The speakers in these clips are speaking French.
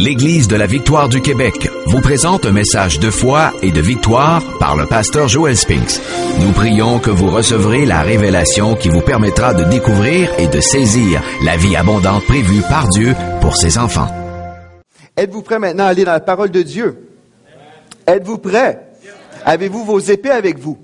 l'Église de la Victoire du Québec vous présente un message de foi et de victoire par le pasteur Joel Spinks. Nous prions que vous recevrez la révélation qui vous permettra de découvrir et de saisir la vie abondante prévue par Dieu pour ses enfants. Êtes-vous prêts maintenant à aller dans la parole de Dieu? Êtes-vous prêts? Avez-vous vos épées avec vous?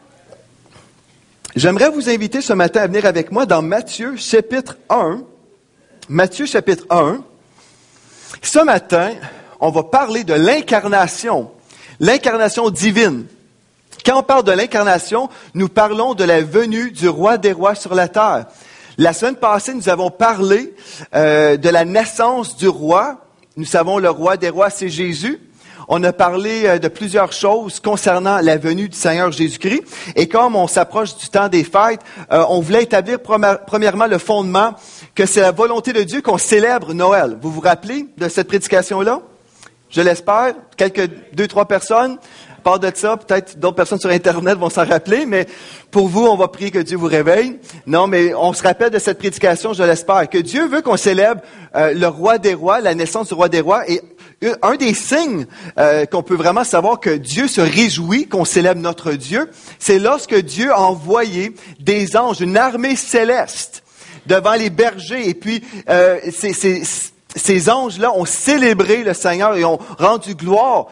J'aimerais vous inviter ce matin à venir avec moi dans Matthieu chapitre 1. Matthieu chapitre 1. Ce matin, on va parler de l'incarnation divine. Quand on parle de l'incarnation, nous parlons de la venue du roi des rois sur la terre. La semaine passée, nous avons parlé de la naissance du roi. Nous savons le roi des rois, c'est Jésus. On a parlé de plusieurs choses concernant la venue du Seigneur Jésus-Christ. Et comme on s'approche du temps des fêtes, on voulait établir premièrement le fondement que c'est la volonté de Dieu qu'on célèbre Noël. Vous vous rappelez de cette prédication-là? Je l'espère. Quelques 2-3 personnes. À part de ça, peut-être d'autres personnes sur Internet vont s'en rappeler, mais pour vous, on va prier que Dieu vous réveille. Non, mais on se rappelle de cette prédication, je l'espère, que Dieu veut qu'on célèbre le roi des rois, la naissance du roi des rois. Et un des signes qu'on peut vraiment savoir que Dieu se réjouit, qu'on célèbre notre Dieu, c'est lorsque Dieu a envoyé des anges, une armée céleste, devant les bergers. Et puis, ces anges-là ont célébré le Seigneur et ont rendu gloire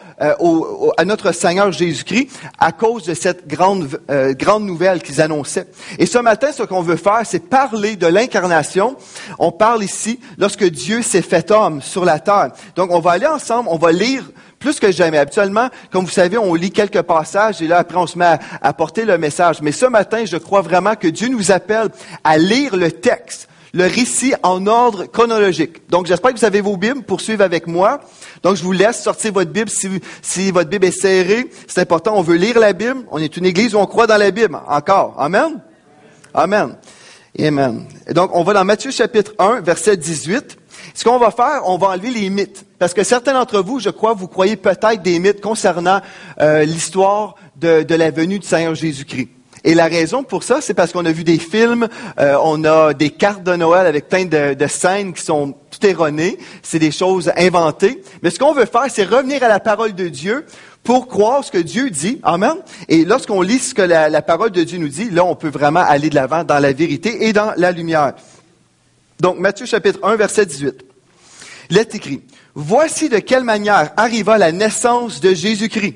à notre Seigneur Jésus-Christ à cause de cette grande nouvelle qu'ils annonçaient. Et ce matin, ce qu'on veut faire, c'est parler de l'incarnation. On parle ici lorsque Dieu s'est fait homme sur la terre. Donc, on va aller ensemble, on va lire plus que jamais. Habituellement, comme vous savez, on lit quelques passages et là, après, on se met à porter le message. Mais ce matin, je crois vraiment que Dieu nous appelle à lire le texte, le récit en ordre chronologique. Donc, j'espère que vous avez vos Bibles pour suivre avec moi. Donc, je vous laisse sortir votre Bible si votre Bible est serrée. C'est important, on veut lire la Bible. On est une église où on croit dans la Bible. Encore. Amen? Amen. Amen. Et donc, on va dans Matthieu chapitre 1, verset 18. Ce qu'on va faire, on va enlever les mythes. Parce que certains d'entre vous, je crois, vous croyez peut-être des mythes concernant l'histoire de la venue du Seigneur Jésus-Christ. Et la raison pour ça, c'est parce qu'on a vu des films, on a des cartes de Noël avec plein de scènes qui sont tout erronées. C'est des choses inventées. Mais ce qu'on veut faire, c'est revenir à la parole de Dieu pour croire ce que Dieu dit. Amen. Et lorsqu'on lit ce que la parole de Dieu nous dit, là, on peut vraiment aller de l'avant dans la vérité et dans la lumière. Donc, Matthieu chapitre 1, verset 18. Il est écrit, « Voici de quelle manière arriva la naissance de Jésus-Christ.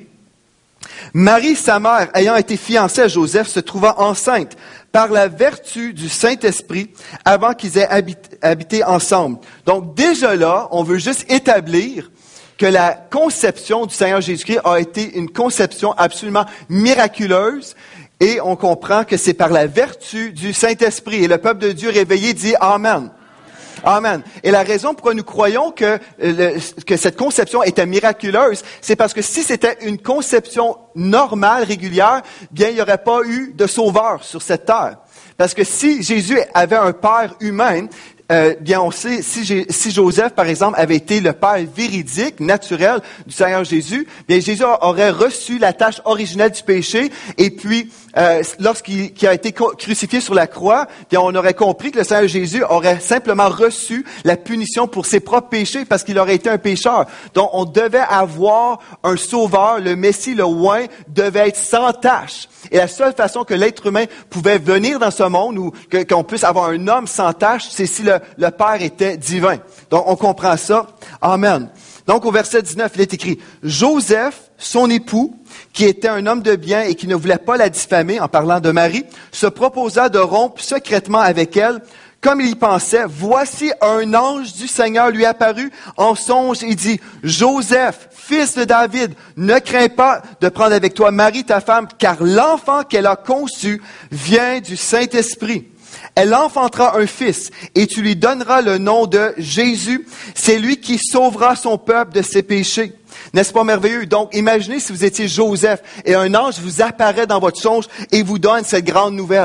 Marie, sa mère, ayant été fiancée à Joseph, se trouva enceinte par la vertu du Saint-Esprit avant qu'ils aient habité ensemble. » Donc déjà là, on veut juste établir que la conception du Seigneur Jésus-Christ a été une conception absolument miraculeuse et on comprend que c'est par la vertu du Saint-Esprit. Et le peuple de Dieu réveillé dit « Amen ». Amen. Et la raison pourquoi nous croyons que cette conception était miraculeuse, c'est parce que si c'était une conception normale, régulière, bien, il n'y aurait pas eu de sauveur sur cette terre. Parce que si Jésus avait un père humain, bien, on sait, si Joseph, par exemple, avait été le père véridique, naturel du Seigneur Jésus, bien, Jésus aurait reçu la tâche originelle du péché, et puis, lorsqu'il a été crucifié sur la croix, bien, on aurait compris que le Seigneur Jésus aurait simplement reçu la punition pour ses propres péchés, parce qu'il aurait été un pécheur. Donc, on devait avoir un sauveur, le Messie, le oint, devait être sans tâche. Et la seule façon que l'être humain pouvait venir dans ce monde, ou qu'on puisse avoir un homme sans tâche, c'est si le Père était divin. Donc, on comprend ça. Amen. Donc, au verset 19, il est écrit, « Joseph, son époux, qui était un homme de bien et qui ne voulait pas la diffamer, en parlant de Marie, se proposa de rompre secrètement avec elle. Comme il y pensait, voici un ange du Seigneur lui apparut en songe et dit, « Joseph, fils de David, ne crains pas de prendre avec toi Marie, ta femme, car l'enfant qu'elle a conçu vient du Saint-Esprit. Elle enfantera un fils et tu lui donneras le nom de Jésus. C'est lui qui sauvera son peuple de ses péchés. » N'est-ce pas merveilleux? Donc, imaginez si vous étiez Joseph et un ange vous apparaît dans votre songe et vous donne cette grande nouvelle.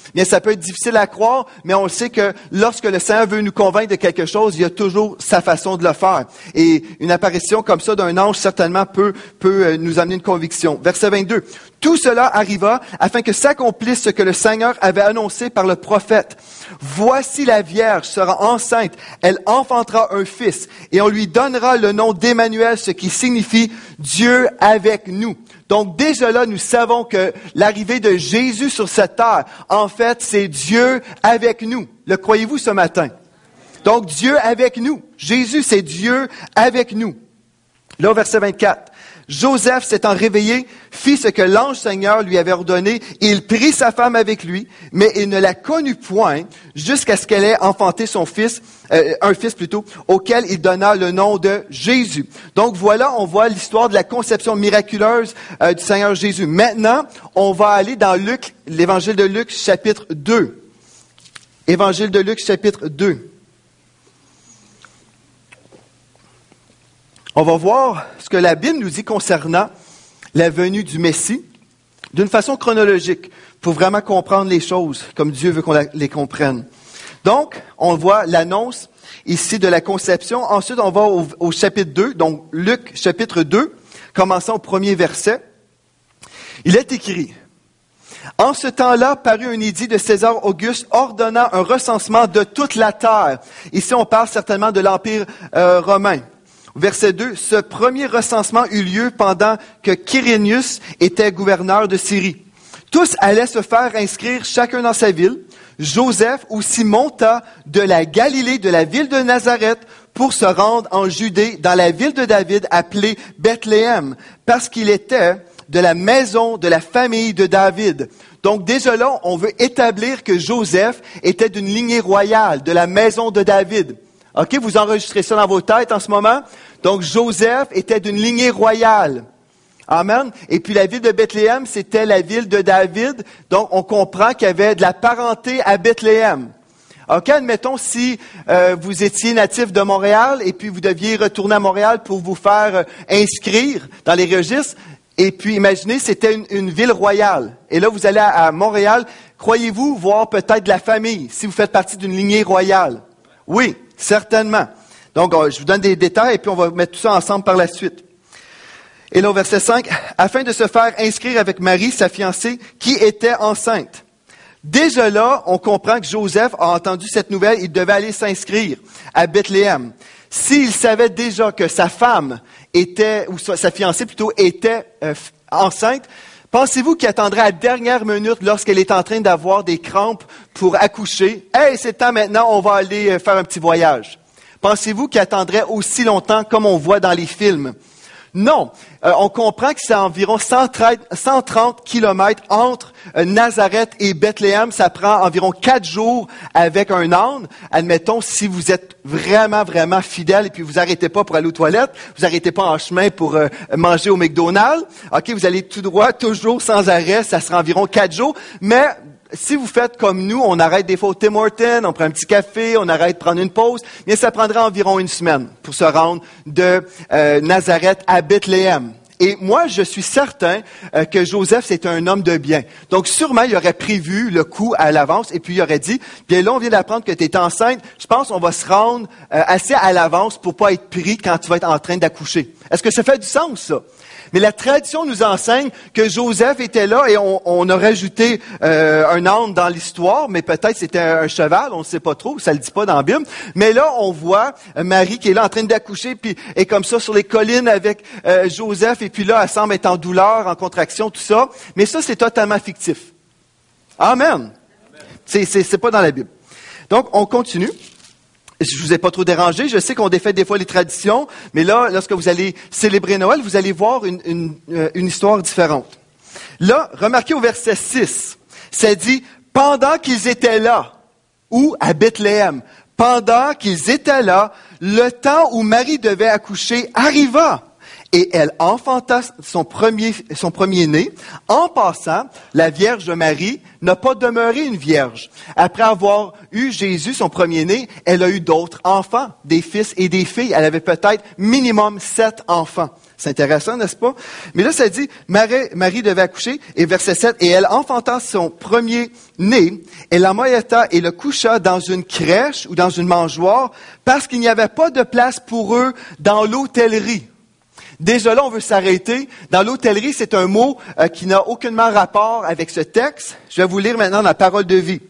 bien ça peut être difficile à croire, mais on le sait que lorsque le Seigneur veut nous convaincre de quelque chose, il y a toujours sa façon de le faire. Et une apparition comme ça d'un ange certainement peut nous amener une conviction. Verset 22. Tout cela arriva afin que s'accomplisse ce que le Seigneur avait annoncé par le prophète. Voici la Vierge sera enceinte, elle enfantera un fils, et on lui donnera le nom d'Emmanuel, ce qui signifie Dieu avec nous. Donc déjà là, nous savons que l'arrivée de Jésus sur cette terre, en fait, c'est Dieu avec nous. Le croyez-vous ce matin? Donc Dieu avec nous. Jésus, c'est Dieu avec nous. Là, au verset 24. Joseph, s'étant réveillé, fit ce que l'ange Seigneur lui avait ordonné. Il prit sa femme avec lui, mais il ne la connut point jusqu'à ce qu'elle ait enfanté son fils, un fils plutôt, auquel il donna le nom de Jésus. Donc voilà, on voit l'histoire de la conception miraculeuse du Seigneur Jésus. Maintenant, on va aller dans Luc, l'évangile de Luc, chapitre 2. Évangile de Luc, chapitre 2. On va voir ce que la Bible nous dit concernant la venue du Messie d'une façon chronologique pour vraiment comprendre les choses comme Dieu veut qu'on les comprenne. Donc, on voit l'annonce ici de la conception. Ensuite, on va au chapitre 2, donc Luc chapitre 2, commençant au premier verset. Il est écrit: « En ce temps-là, parut un édit de César Auguste ordonnant un recensement de toute la terre. » Ici, on parle certainement de l'Empire romain. Verset 2, ce premier recensement eut lieu pendant que Quirinius était gouverneur de Syrie. Tous allaient se faire inscrire chacun dans sa ville. Joseph aussi monta de la Galilée, de la ville de Nazareth, pour se rendre en Judée, dans la ville de David, appelée Bethléem, parce qu'il était de la maison de la famille de David. Donc déjà là, on veut établir que Joseph était d'une lignée royale, de la maison de David. OK, vous enregistrez ça dans vos têtes en ce moment. Donc, Joseph était d'une lignée royale. Amen. Et puis, la ville de Bethléem, c'était la ville de David. Donc, on comprend qu'il y avait de la parenté à Bethléem. OK, admettons si vous étiez natif de Montréal et puis vous deviez retourner à Montréal pour vous faire inscrire dans les registres. Et puis, imaginez, c'était une ville royale. Et là, vous allez à Montréal. Croyez-vous voir peut-être de la famille si vous faites partie d'une lignée royale? Oui. Certainement. Donc, je vous donne des détails et puis on va mettre tout ça ensemble par la suite. Et là, au verset 5, afin de se faire inscrire avec Marie, sa fiancée, qui était enceinte. Déjà là, on comprend que Joseph a entendu cette nouvelle, il devait aller s'inscrire à Bethléem. S'il savait déjà que sa femme était, ou sa fiancée plutôt, était enceinte, pensez-vous qu'il attendrait à la dernière minute lorsqu'elle est en train d'avoir des crampes pour accoucher? « Hey, c'est le temps maintenant, on va aller faire un petit voyage. » Pensez-vous qu'il attendrait aussi longtemps comme on voit dans les films? Non. On comprend que c'est environ 130 kilomètres entre Nazareth et Bethléem. Ça prend environ 4 jours avec un âne. Admettons, si vous êtes vraiment, vraiment fidèle et puis vous arrêtez pas pour aller aux toilettes, vous arrêtez pas en chemin pour manger au McDonald's. OK, vous allez tout droit, toujours sans arrêt. Ça sera environ 4 jours. Mais si vous faites comme nous, on arrête des fois au Tim Hortons, on prend un petit café, on arrête de prendre une pause, bien ça prendrait environ 1 semaine pour se rendre de Nazareth à Bethléem. Et moi, je suis certain que Joseph, c'est un homme de bien. Donc, sûrement, il aurait prévu le coup à l'avance et puis il aurait dit, bien là, on vient d'apprendre que tu es enceinte, je pense qu'on va se rendre assez à l'avance pour pas être pris quand tu vas être en train d'accoucher. Est-ce que ça fait du sens, ça? Mais la tradition nous enseigne que Joseph était là et on a rajouté un âne dans l'histoire, mais peut-être c'était un cheval, on ne sait pas trop, ça le dit pas dans la Bible. Mais là, on voit Marie qui est là en train d'accoucher, puis est comme ça sur les collines avec Joseph, et puis là, elle semble être en douleur, en contraction, tout ça. Mais ça, c'est totalement fictif. Amen. C'est pas dans la Bible. Donc, on continue. Je vous ai pas trop dérangé. Je sais qu'on défait des fois les traditions, mais là, lorsque vous allez célébrer Noël, vous allez voir une histoire différente. Là, remarquez au verset 6, ça dit « Pendant qu'ils étaient là », ou à Bethléem, pendant qu'ils étaient là, le temps où Marie devait accoucher arriva. Et elle enfanta son premier-né. En passant, la Vierge Marie n'a pas demeuré une vierge. Après avoir eu Jésus, son premier-né, elle a eu d'autres enfants, des fils et des filles. Elle avait peut-être minimum 7 enfants. C'est intéressant, n'est-ce pas? Mais là, ça dit, Marie devait accoucher, et verset 7, et elle enfanta son premier-né, elle l'emmaillota et le coucha dans une crèche ou dans une mangeoire, parce qu'il n'y avait pas de place pour eux dans l'hôtellerie. Déjà là, on veut s'arrêter. Dans l'hôtellerie, c'est un mot qui n'a aucunement rapport avec ce texte. Je vais vous lire maintenant la parole de vie.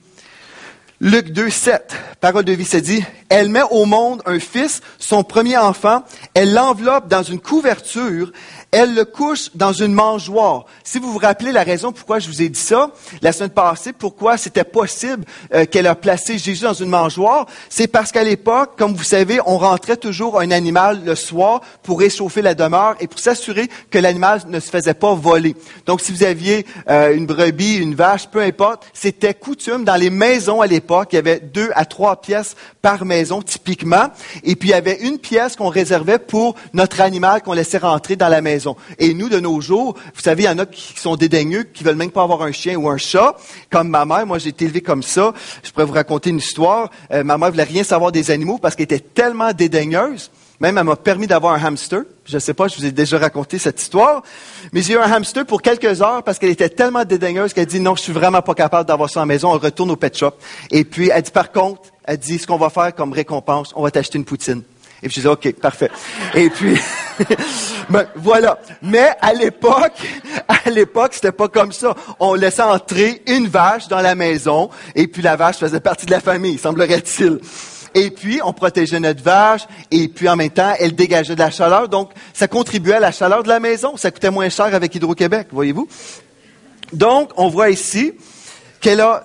Luc 2, 7, parole de vie, ça dit, « Elle met au monde un fils, son premier enfant, elle l'enveloppe dans une couverture, elle le couche dans une mangeoire. » Si vous vous rappelez la raison pourquoi je vous ai dit ça, la semaine passée, pourquoi c'était possible qu'elle a placé Jésus dans une mangeoire, c'est parce qu'à l'époque, comme vous savez, on rentrait toujours un animal le soir pour réchauffer la demeure et pour s'assurer que l'animal ne se faisait pas voler. Donc, si vous aviez une brebis, une vache, peu importe, c'était coutume dans les maisons à l'époque. Il y avait 2 à 3 pièces par maison, typiquement. Et puis, il y avait une pièce qu'on réservait pour notre animal qu'on laissait rentrer dans la maison. Et nous, de nos jours, vous savez, il y en a qui sont dédaigneux, qui veulent même pas avoir un chien ou un chat. Comme ma mère, moi, j'ai été élevé comme ça. Je pourrais vous raconter une histoire. Ma mère voulait rien savoir des animaux parce qu'elle était tellement dédaigneuse. Même, elle m'a permis d'avoir un hamster. Je ne sais pas, je vous ai déjà raconté cette histoire. Mais j'ai eu un hamster pour quelques heures parce qu'elle était tellement dédaigneuse qu'elle dit non, je suis vraiment pas capable d'avoir ça à la maison. On retourne au pet shop. Et puis, elle dit par contre, elle dit ce qu'on va faire comme récompense, on va t'acheter une poutine. Et puis, je dis OK, parfait. Et puis, ben, voilà. Mais à l'époque, c'était pas comme ça. On laissait entrer une vache dans la maison et puis la vache faisait partie de la famille, semblerait-il. Et puis, on protégeait notre vache, et puis en même temps, elle dégageait de la chaleur. Donc, ça contribuait à la chaleur de la maison. Ça coûtait moins cher avec Hydro-Québec, voyez-vous. Donc, on voit ici qu'elle a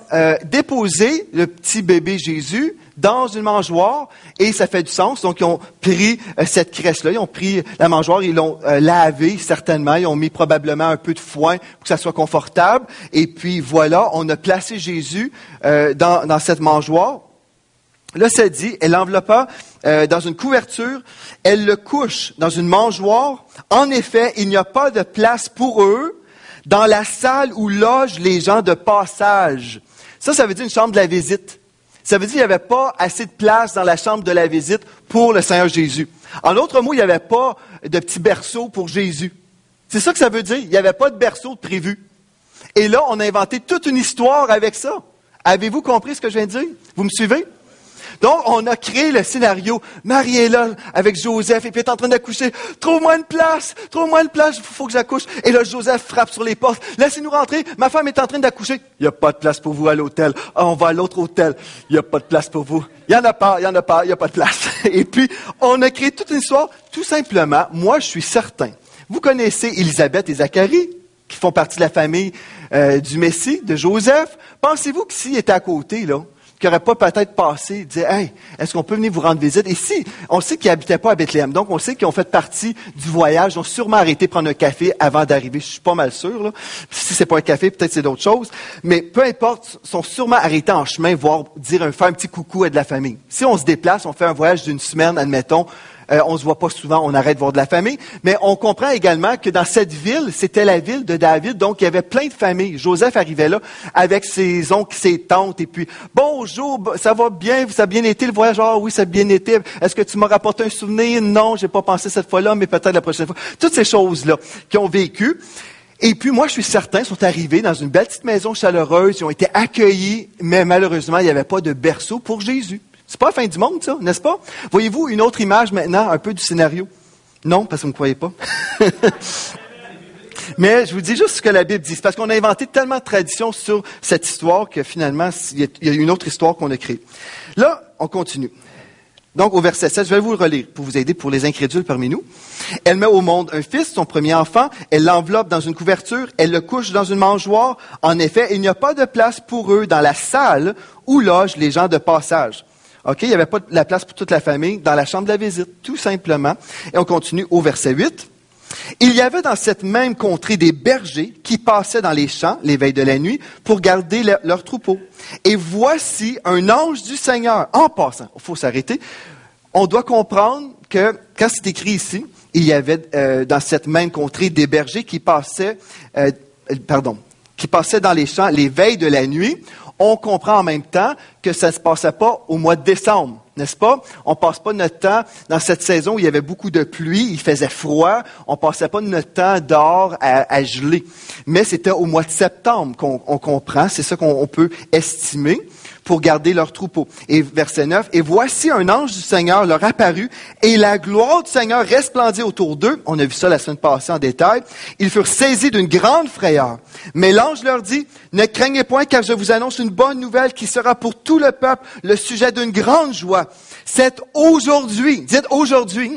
déposé le petit bébé Jésus dans une mangeoire, et ça fait du sens. Donc, ils ont pris cette crèche-là, ils ont pris la mangeoire, ils l'ont lavé certainement, ils ont mis probablement un peu de foin pour que ça soit confortable. Et puis, voilà, on a placé Jésus dans cette mangeoire. Là, ça dit, elle l'enveloppa dans une couverture, elle le couche dans une mangeoire. En effet, il n'y a pas de place pour eux dans la salle où logent les gens de passage. Ça veut dire une chambre de la visite. Ça veut dire qu'il n'y avait pas assez de place dans la chambre de la visite pour le Seigneur Jésus. En d'autres mots, il n'y avait pas de petit berceau pour Jésus. C'est ça que ça veut dire. Il n'y avait pas de berceau de prévu. Et là, on a inventé toute une histoire avec ça. Avez-vous compris ce que je viens de dire? Vous me suivez? Donc, on a créé le scénario. Marie est là avec Joseph et puis elle est en train d'accoucher. Trouve-moi une place, il faut que j'accouche. Et là, Joseph frappe sur les portes. Laissez-nous rentrer, ma femme est en train d'accoucher. Il n'y a pas de place pour vous à l'hôtel. Ah, on va à l'autre hôtel. Il n'y a pas de place pour vous. Il n'y en a pas, il n'y a pas de place. Et puis, on a créé toute une histoire. Tout simplement, moi, je suis certain. Vous connaissez Élisabeth et Zacharie, qui font partie de la famille du Messie, de Joseph. Pensez-vous que s'il était à côté, là, qui n'aurait pas peut-être passé, disait, hey, est-ce qu'on peut venir vous rendre visite? Et si, on sait qu'ils n'habitaient pas à Bethléem, donc on sait qu'ils ont fait partie du voyage, ils ont sûrement arrêté prendre un café avant d'arriver, je suis pas mal sûr, là. Si c'est pas un café, peut-être c'est d'autres choses, mais peu importe, ils sont sûrement arrêtés en chemin, voire faire un petit coucou à de la famille. Si on se déplace, on fait un voyage d'une semaine, admettons, on se voit pas souvent, on arrête de voir de la famille. Mais on comprend également que dans cette ville, c'était la ville de David, donc il y avait plein de familles. Joseph arrivait là avec ses oncles, ses tantes, et puis « Bonjour, ça va bien? Ça a bien été le voyage? »« Ah oui, ça a bien été. Est-ce que tu m'as rapporté un souvenir? »« Non, j'ai pas pensé cette fois-là, mais peut-être la prochaine fois. » Toutes ces choses-là qui ont vécu. Et puis, moi, je suis certain, ils sont arrivés dans une belle petite maison chaleureuse, ils ont été accueillis, mais malheureusement, il n'y avait pas de berceau pour Jésus. C'est pas la fin du monde, ça, n'est-ce pas? Voyez-vous une autre image maintenant, un peu du scénario? Non, parce que vous ne me croyez pas. Mais je vous dis juste ce que la Bible dit. C'est parce qu'on a inventé tellement de traditions sur cette histoire que finalement, il y a une autre histoire qu'on a créée. Là, on continue. Donc, au verset 7, je vais vous le relire pour vous aider pour les incrédules parmi nous. Elle met au monde un fils, son premier enfant. Elle l'enveloppe dans une couverture. Elle le couche dans une mangeoire. En effet, il n'y a pas de place pour eux dans la salle où logent les gens de passage. OK, il n'y avait pas la place pour toute la famille dans la chambre de la visite, tout simplement. Et on continue au verset 8. Il y avait dans cette même contrée des bergers qui passaient dans les champs les veilles de la nuit pour garder leurs troupeaux. Et voici un ange du Seigneur, en passant, il faut s'arrêter, on doit comprendre que quand c'est écrit ici, il y avait dans cette même contrée des bergers qui passaient dans les champs les veilles de la nuit. On comprend en même temps que ça ne se passait pas au mois de décembre, n'est-ce pas? On passe pas notre temps dans cette saison où il y avait beaucoup de pluie, il faisait froid, on passait pas notre temps dehors à geler. Mais c'était au mois de septembre qu'on comprend, c'est ça qu'on peut estimer pour garder leur troupeau. Et verset 9, « Et voici un ange du Seigneur leur apparut, et la gloire du Seigneur resplendit autour d'eux. » On a vu ça la semaine passée en détail. « Ils furent saisis d'une grande frayeur. Mais l'ange leur dit, « Ne craignez point, car je vous annonce une bonne nouvelle qui sera pour tout le peuple le sujet d'une grande joie. C'est aujourd'hui, dites aujourd'hui,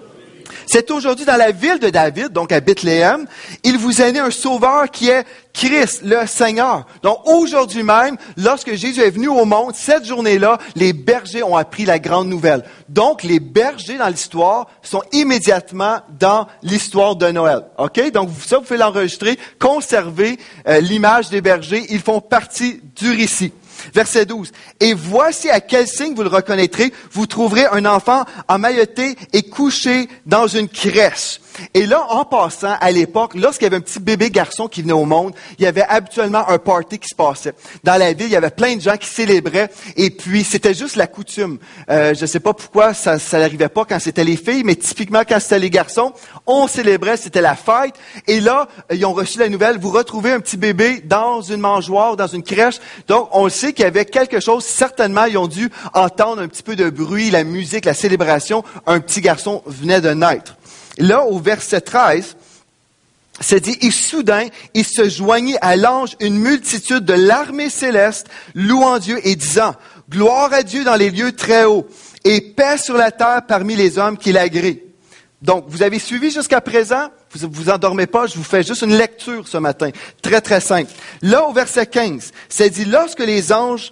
c'est aujourd'hui dans la ville de David, donc à Bethléem, il vous est né un sauveur qui est Christ, le Seigneur. Donc aujourd'hui même, lorsque Jésus est venu au monde, cette journée-là, les bergers ont appris la grande nouvelle. Donc les bergers dans l'histoire sont immédiatement dans l'histoire de Noël. OK? Donc ça, vous pouvez l'enregistrer, conserver l'image des bergers, ils font partie du récit. Verset 12. « Et voici à quel signe vous le reconnaîtrez. Vous trouverez un enfant emmailloté et couché dans une crèche. » Et là, en passant, à l'époque, lorsqu'il y avait un petit bébé garçon qui venait au monde, il y avait habituellement un party qui se passait. Dans la ville, il y avait plein de gens qui célébraient, et puis c'était juste la coutume. Je ne sais pas pourquoi ça n'arrivait pas quand c'était les filles, mais typiquement quand c'était les garçons, on célébrait, c'était la fête. Et là, ils ont reçu la nouvelle, vous retrouvez un petit bébé dans une mangeoire, dans une crèche. Donc, on sait qu'il y avait quelque chose, certainement, ils ont dû entendre un petit peu de bruit, la musique, la célébration. Un petit garçon venait de naître. Là, au verset 13, c'est dit, « Et soudain, il se joignit à l'ange une multitude de l'armée céleste, louant Dieu et disant, « Gloire à Dieu dans les lieux très hauts, et paix sur la terre parmi les hommes qui l'agréent. » Donc, vous avez suivi jusqu'à présent? Vous vous endormez pas, je vous fais juste une lecture ce matin. Très, très simple. Là, au verset 15, c'est dit, « Lorsque les anges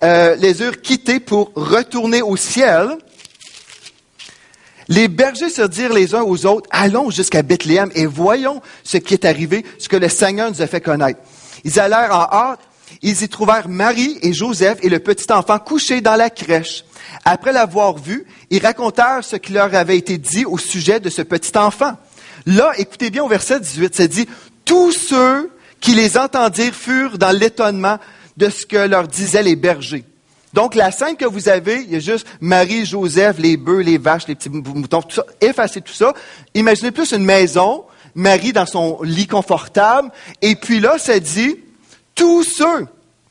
les eurent quittés pour retourner au ciel, les bergers se dirent les uns aux autres, « Allons jusqu'à Bethléem et voyons ce qui est arrivé, ce que le Seigneur nous a fait connaître. » Ils allèrent en hâte, ils y trouvèrent Marie et Joseph et le petit enfant couchés dans la crèche. Après l'avoir vu, ils racontèrent ce qui leur avait été dit au sujet de ce petit enfant. Là, écoutez bien au verset 18, c'est dit, « Tous ceux qui les entendirent furent dans l'étonnement de ce que leur disaient les bergers. » Donc, la scène que vous avez, il y a juste Marie, Joseph, les bœufs, les vaches, les petits moutons, tout ça, effacez tout ça. Imaginez plus une maison, Marie dans son lit confortable, et puis là, ça dit, tous ceux,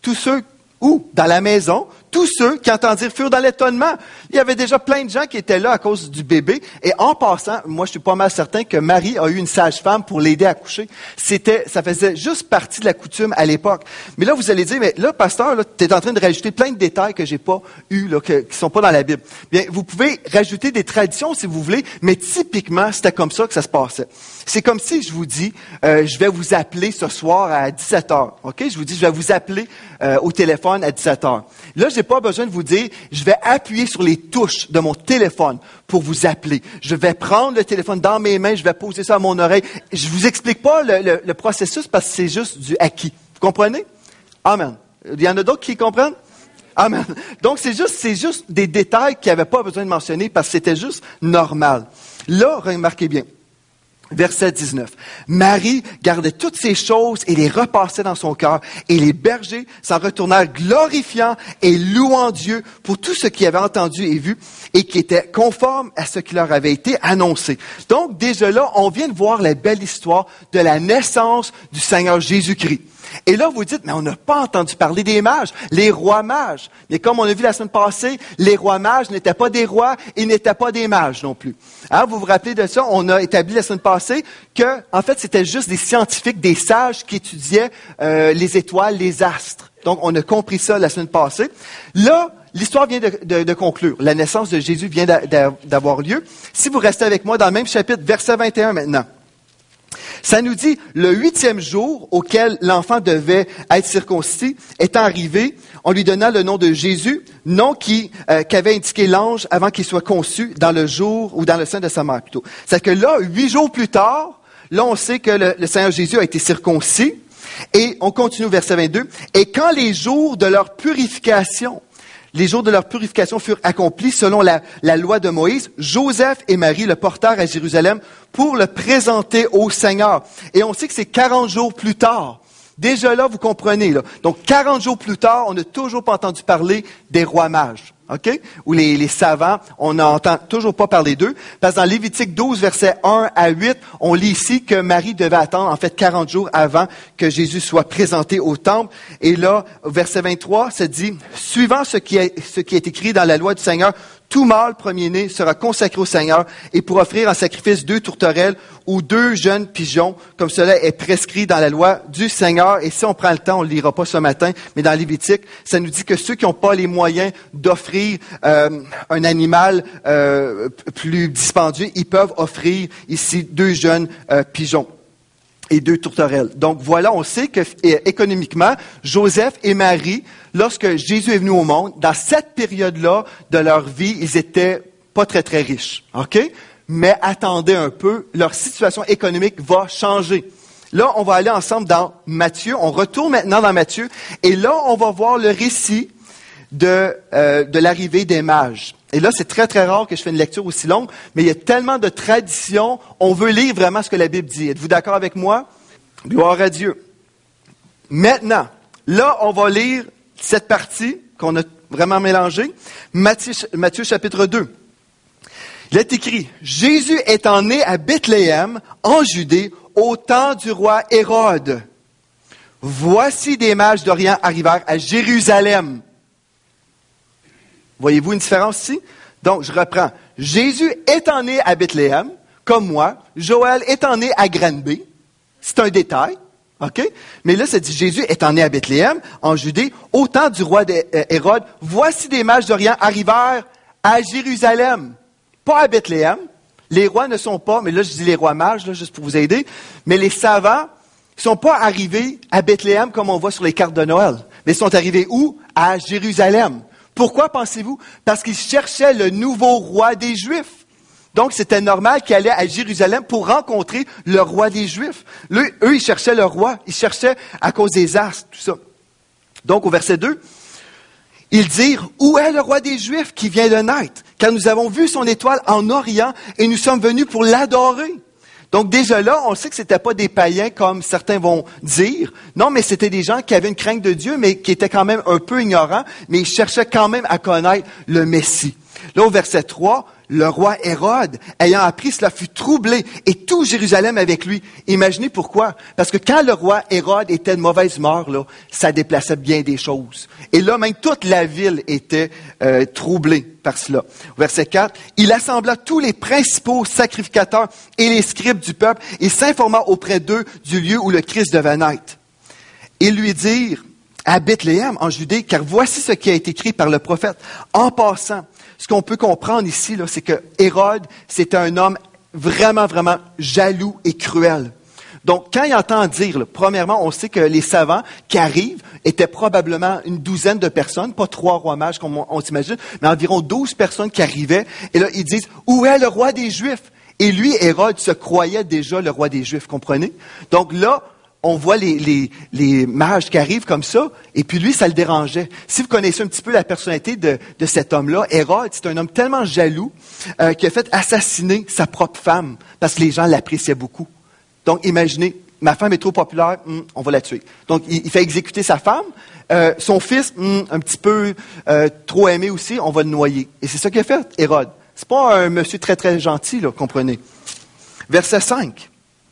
où? Dans la maison, tous ceux qui entendirent furent dans l'étonnement. Il y avait déjà plein de gens qui étaient là à cause du bébé. Et en passant, moi, je suis pas mal certain que Marie a eu une sage-femme pour l'aider à coucher. Ça faisait juste partie de la coutume à l'époque. Mais là, vous allez dire, mais là, pasteur, là, tu es en train de rajouter plein de détails que j'ai pas eu, là, qui sont pas dans la Bible. Bien, vous pouvez rajouter des traditions si vous voulez, mais typiquement, c'était comme ça que ça se passait. C'est comme si je vous dis, je vais vous appeler ce soir à 17h. OK? Je vous dis, je vais vous appeler au téléphone à 17h. Là, j'ai pas besoin de vous dire, je vais appuyer sur les touches de mon téléphone pour vous appeler. Je vais prendre le téléphone dans mes mains, je vais poser ça à mon oreille. Je vous explique pas le processus parce que c'est juste du acquis. Vous comprenez? Amen. Il y en a d'autres qui comprennent? Amen. Donc, c'est juste des détails qu'il n'y avait pas besoin de mentionner parce que c'était juste normal. Là, remarquez bien. Verset 19. Marie gardait toutes ces choses et les repassait dans son cœur. Et les bergers s'en retournèrent glorifiant et louant Dieu pour tout ce qu'ils avaient entendu et vu et qui était conforme à ce qui leur avait été annoncé. Donc, déjà là, on vient de voir la belle histoire de la naissance du Seigneur Jésus-Christ. Et là, vous dites, mais on n'a pas entendu parler des mages, les rois mages. Mais comme on a vu la semaine passée, les rois mages n'étaient pas des rois et n'étaient pas des mages non plus. Hein, vous vous rappelez de ça? On a établi la semaine passée que, en fait, c'était juste des scientifiques, des sages qui étudiaient les étoiles, les astres. Donc, on a compris ça la semaine passée. Là, l'histoire vient de conclure. La naissance de Jésus vient d'avoir lieu. Si vous restez avec moi dans le même chapitre, verset 21 maintenant. Ça nous dit, le 8e jour auquel l'enfant devait être circoncis étant arrivé, on lui donna le nom de Jésus, nom qu'avait indiqué l'ange avant qu'il soit conçu dans le jour, ou dans le sein de sa mère plutôt. C'est que là, 8 jours plus tard, là on sait que le Seigneur Jésus a été circoncis, et on continue au verset 22, et quand les jours de leur purification, les jours de leur purification furent accomplis selon la loi de Moïse, Joseph et Marie le portèrent à Jérusalem pour le présenter au Seigneur. Et on sait que c'est 40 jours plus tard. Déjà là, vous comprenez, là. Donc, 40 jours plus tard, on n'a toujours pas entendu parler des rois mages. OK? Ou les savants, on n'entend toujours pas parler d'eux. Parce que dans Lévitique 12, versets 1 à 8, on lit ici que Marie devait attendre, en fait, 40 jours avant que Jésus soit présenté au temple. Et là, verset 23, ça dit, suivant ce qui est écrit dans la loi du Seigneur, tout mâle premier-né sera consacré au Seigneur et pour offrir en sacrifice 2 tourterelles ou 2 jeunes pigeons, comme cela est prescrit dans la loi du Seigneur. Et si on prend le temps, on ne le lira pas ce matin, mais dans Lévitique, ça nous dit que ceux qui n'ont pas les moyens d'offrir un animal plus dispendieux, ils peuvent offrir ici 2 jeunes pigeons et 2 tourterelles. Donc voilà, on sait que économiquement, Joseph et Marie, lorsque Jésus est venu au monde, dans cette période-là de leur vie, ils étaient pas très, très riches. OK? Mais attendez un peu, leur situation économique va changer. Là, on va aller ensemble dans Matthieu. On retourne maintenant dans Matthieu. Et là, on va voir le récit de l'arrivée des mages. Et là, c'est très, très rare que je fais une lecture aussi longue, mais il y a tellement de traditions, on veut lire vraiment ce que la Bible dit. Êtes-vous d'accord avec moi? Gloire à Dieu. Maintenant, là, on va lire cette partie qu'on a vraiment mélangée. Matthieu chapitre 2. Il est écrit, « Jésus étant né à Bethléem, en Judée, au temps du roi Hérode. Voici des mages d'Orient arrivèrent à Jérusalem. » Voyez-vous une différence ici? Donc, je reprends. Jésus étant né à Bethléem, comme moi. Joël étant né à Granby. C'est un détail. OK? Mais là, ça dit Jésus étant né à Bethléem, en Judée, au temps du roi Hérode. Voici des mages d'Orient arrivèrent à Jérusalem. Pas à Bethléem. Les rois ne sont pas, mais là, je dis les rois mages, là, juste pour vous aider. Mais les savants ne sont pas arrivés à Bethléem comme on voit sur les cartes de Noël. Mais ils sont arrivés où? À Jérusalem. Pourquoi pensez-vous? Parce qu'ils cherchaient le nouveau roi des Juifs. Donc, c'était normal qu'ils allaient à Jérusalem pour rencontrer le roi des Juifs. Eux, ils cherchaient le roi. Ils cherchaient à cause des astres, tout ça. Donc, au verset 2, ils dirent, « Où est le roi des Juifs qui vient de naître? Car nous avons vu son étoile en Orient et nous sommes venus pour l'adorer. » Donc déjà là, on sait que c'était pas des païens comme certains vont dire. Non, mais c'était des gens qui avaient une crainte de Dieu, mais qui étaient quand même un peu ignorants, mais ils cherchaient quand même à connaître le Messie. Là, au verset 3, le roi Hérode, ayant appris cela, fut troublé, et tout Jérusalem avec lui. Imaginez pourquoi. Parce que quand le roi Hérode était de mauvaise humeur, là, ça déplaçait bien des choses. Et là, même toute la ville était troublée par cela. Au verset 4, il assembla tous les principaux sacrificateurs et les scribes du peuple, et s'informa auprès d'eux du lieu où le Christ devait naître. Ils lui dirent, à Bethléem, en Judée, car voici ce qui a été écrit par le prophète. En passant, ce qu'on peut comprendre ici, là, c'est que Hérode, c'était un homme vraiment, vraiment jaloux et cruel. Donc, quand il entend dire, là, premièrement, on sait que les savants qui arrivent étaient probablement une douzaine de personnes, pas 3 rois mages comme on s'imagine, mais environ 12 personnes qui arrivaient. Et là, ils disent, « Où est le roi des Juifs? » Et lui, Hérode, se croyait déjà le roi des Juifs, comprenez? Donc là, on voit les mages qui arrivent comme ça, et puis lui, ça le dérangeait. Si vous connaissez un petit peu la personnalité de cet homme-là, Hérode, c'est un homme tellement jaloux qui a fait assassiner sa propre femme, parce que les gens l'appréciaient beaucoup. Donc, imaginez, ma femme est trop populaire, on va la tuer. Donc, il fait exécuter sa femme. Son fils, un petit peu trop aimé aussi, on va le noyer. Et c'est ça qu'il a fait, Hérode. C'est pas un monsieur très, très gentil, là, comprenez. Verset 5.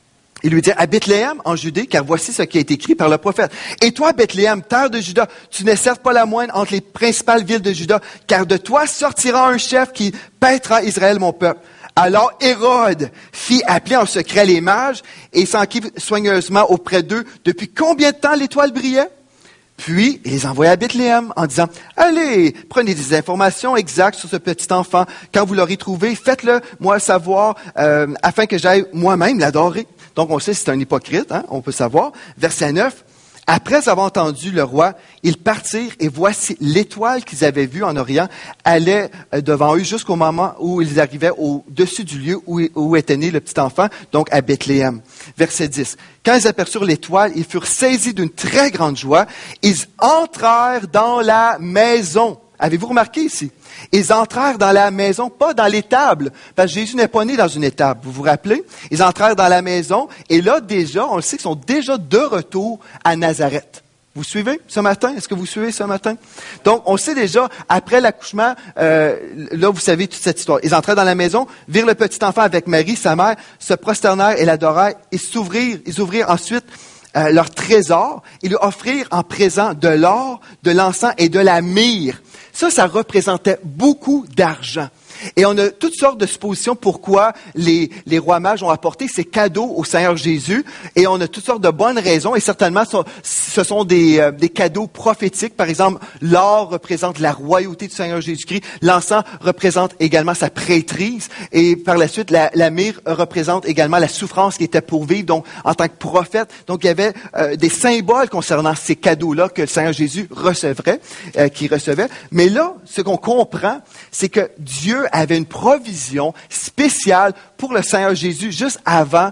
Il lui dit, à Bethléem, en Judée, car voici ce qui a été écrit par le prophète. Et toi, Bethléem, terre de Juda, tu n'es certes pas la moindre entre les principales villes de Juda, car de toi sortira un chef qui paîtra Israël, mon peuple. Alors Hérode fit appeler en secret les mages et s'enquit soigneusement auprès d'eux depuis combien de temps l'étoile brillait. Puis, il les envoya à Bethléem en disant, « Allez, prenez des informations exactes sur ce petit enfant. Quand vous l'aurez trouvé, faites-le moi savoir afin que j'aille moi-même l'adorer. » Donc, on sait que c'est un hypocrite, hein, on peut savoir. Verset 9. Après avoir entendu le roi, ils partirent et voici l'étoile qu'ils avaient vue en Orient allait devant eux jusqu'au moment où ils arrivaient au-dessus du lieu où était né le petit enfant, donc à Bethléem. Verset 10. Quand ils aperçurent l'étoile, ils furent saisis d'une très grande joie. Ils entrèrent dans la maison. Avez-vous remarqué ici? Ils entrèrent dans la maison, pas dans l'étable, parce que Jésus n'est pas né dans une étable, vous vous rappelez? Ils entrèrent dans la maison, et là déjà, on le sait qu'ils sont déjà de retour à Nazareth. Vous suivez ce matin? Est-ce que vous suivez ce matin? Donc, on sait déjà, après l'accouchement, là, vous savez toute cette histoire. Ils entraient dans la maison, virent le petit enfant avec Marie, sa mère, se prosternèrent et l'adorèrent, et ils ouvrirent ensuite leur trésor, et lui offrirent en présent de l'or, de l'encens et de la myrrhe. Ça représentait beaucoup d'argent. Et on a toutes sortes de suppositions pourquoi les rois mages ont apporté ces cadeaux au Seigneur Jésus. Et on a toutes sortes de bonnes raisons. Et certainement, ce sont des cadeaux prophétiques. Par exemple, l'or représente la royauté du Seigneur Jésus-Christ. L'encens représente également sa prêtrise. Et par la suite, la myrrhe représente également la souffrance qui était pour vivre, donc en tant que prophète. Donc, il y avait des symboles concernant ces cadeaux-là que le Seigneur Jésus recevrait, qu'il recevait. Mais là, ce qu'on comprend, c'est que Dieu avait une provision spéciale pour le Seigneur Jésus juste avant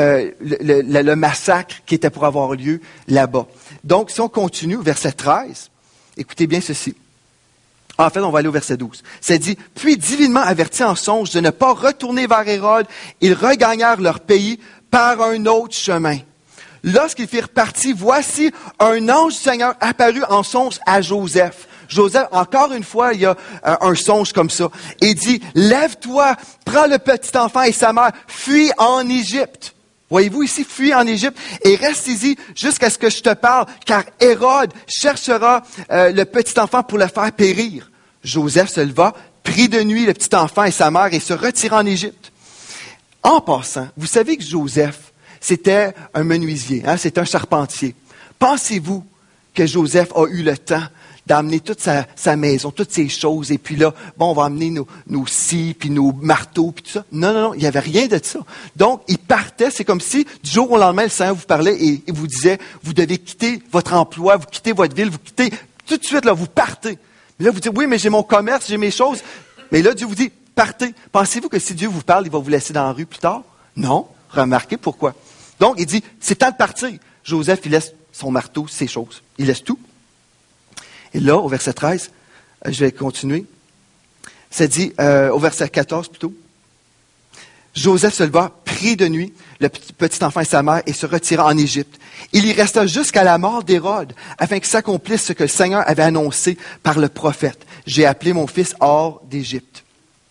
le massacre qui était pour avoir lieu là-bas. Donc, si on continue au verset 13, écoutez bien ceci. En fait, on va aller au verset 12. Ça dit, « Puis divinement avertis en songe de ne pas retourner vers Hérode, ils regagnèrent leur pays par un autre chemin. Lorsqu'ils firent partie, voici un ange du Seigneur apparut en songe à Joseph. » Joseph, encore une fois, il y a un songe comme ça. Il dit, « Lève-toi, prends le petit enfant et sa mère, fuis en Égypte. » Voyez-vous ici, fuis en Égypte et reste ici jusqu'à ce que je te parle, car Hérode cherchera le petit enfant pour le faire périr. Joseph se leva, prit de nuit le petit enfant et sa mère et se retira en Égypte. En passant, vous savez que Joseph, c'était un menuisier, c'était un charpentier. Pensez-vous que Joseph a eu le temps d'amener toute sa maison, toutes ses choses, et puis là, bon, on va amener nos scies, puis nos marteaux, puis tout ça. Non, il n'y avait rien de ça. Donc, il partait, c'est comme si, du jour au lendemain, le Seigneur vous parlait et vous disait, vous devez quitter votre emploi, vous quittez votre ville, vous quittez, tout de suite, là, vous partez. Mais là, vous dites, oui, mais j'ai mon commerce, j'ai mes choses. Mais là, Dieu vous dit, partez. Pensez-vous que si Dieu vous parle, il va vous laisser dans la rue plus tard? Non. Remarquez pourquoi. Donc, il dit, c'est temps de partir. Joseph, il laisse son marteau, ses choses. Il laisse tout. Et là, au verset 13, je vais continuer. Ça dit, au verset 14 plutôt, Joseph se leva, prit de nuit le petit enfant et sa mère et se retira en Égypte. Il y resta jusqu'à la mort d'Hérode, afin que s'accomplisse ce que le Seigneur avait annoncé par le prophète. J'ai appelé mon fils hors d'Égypte.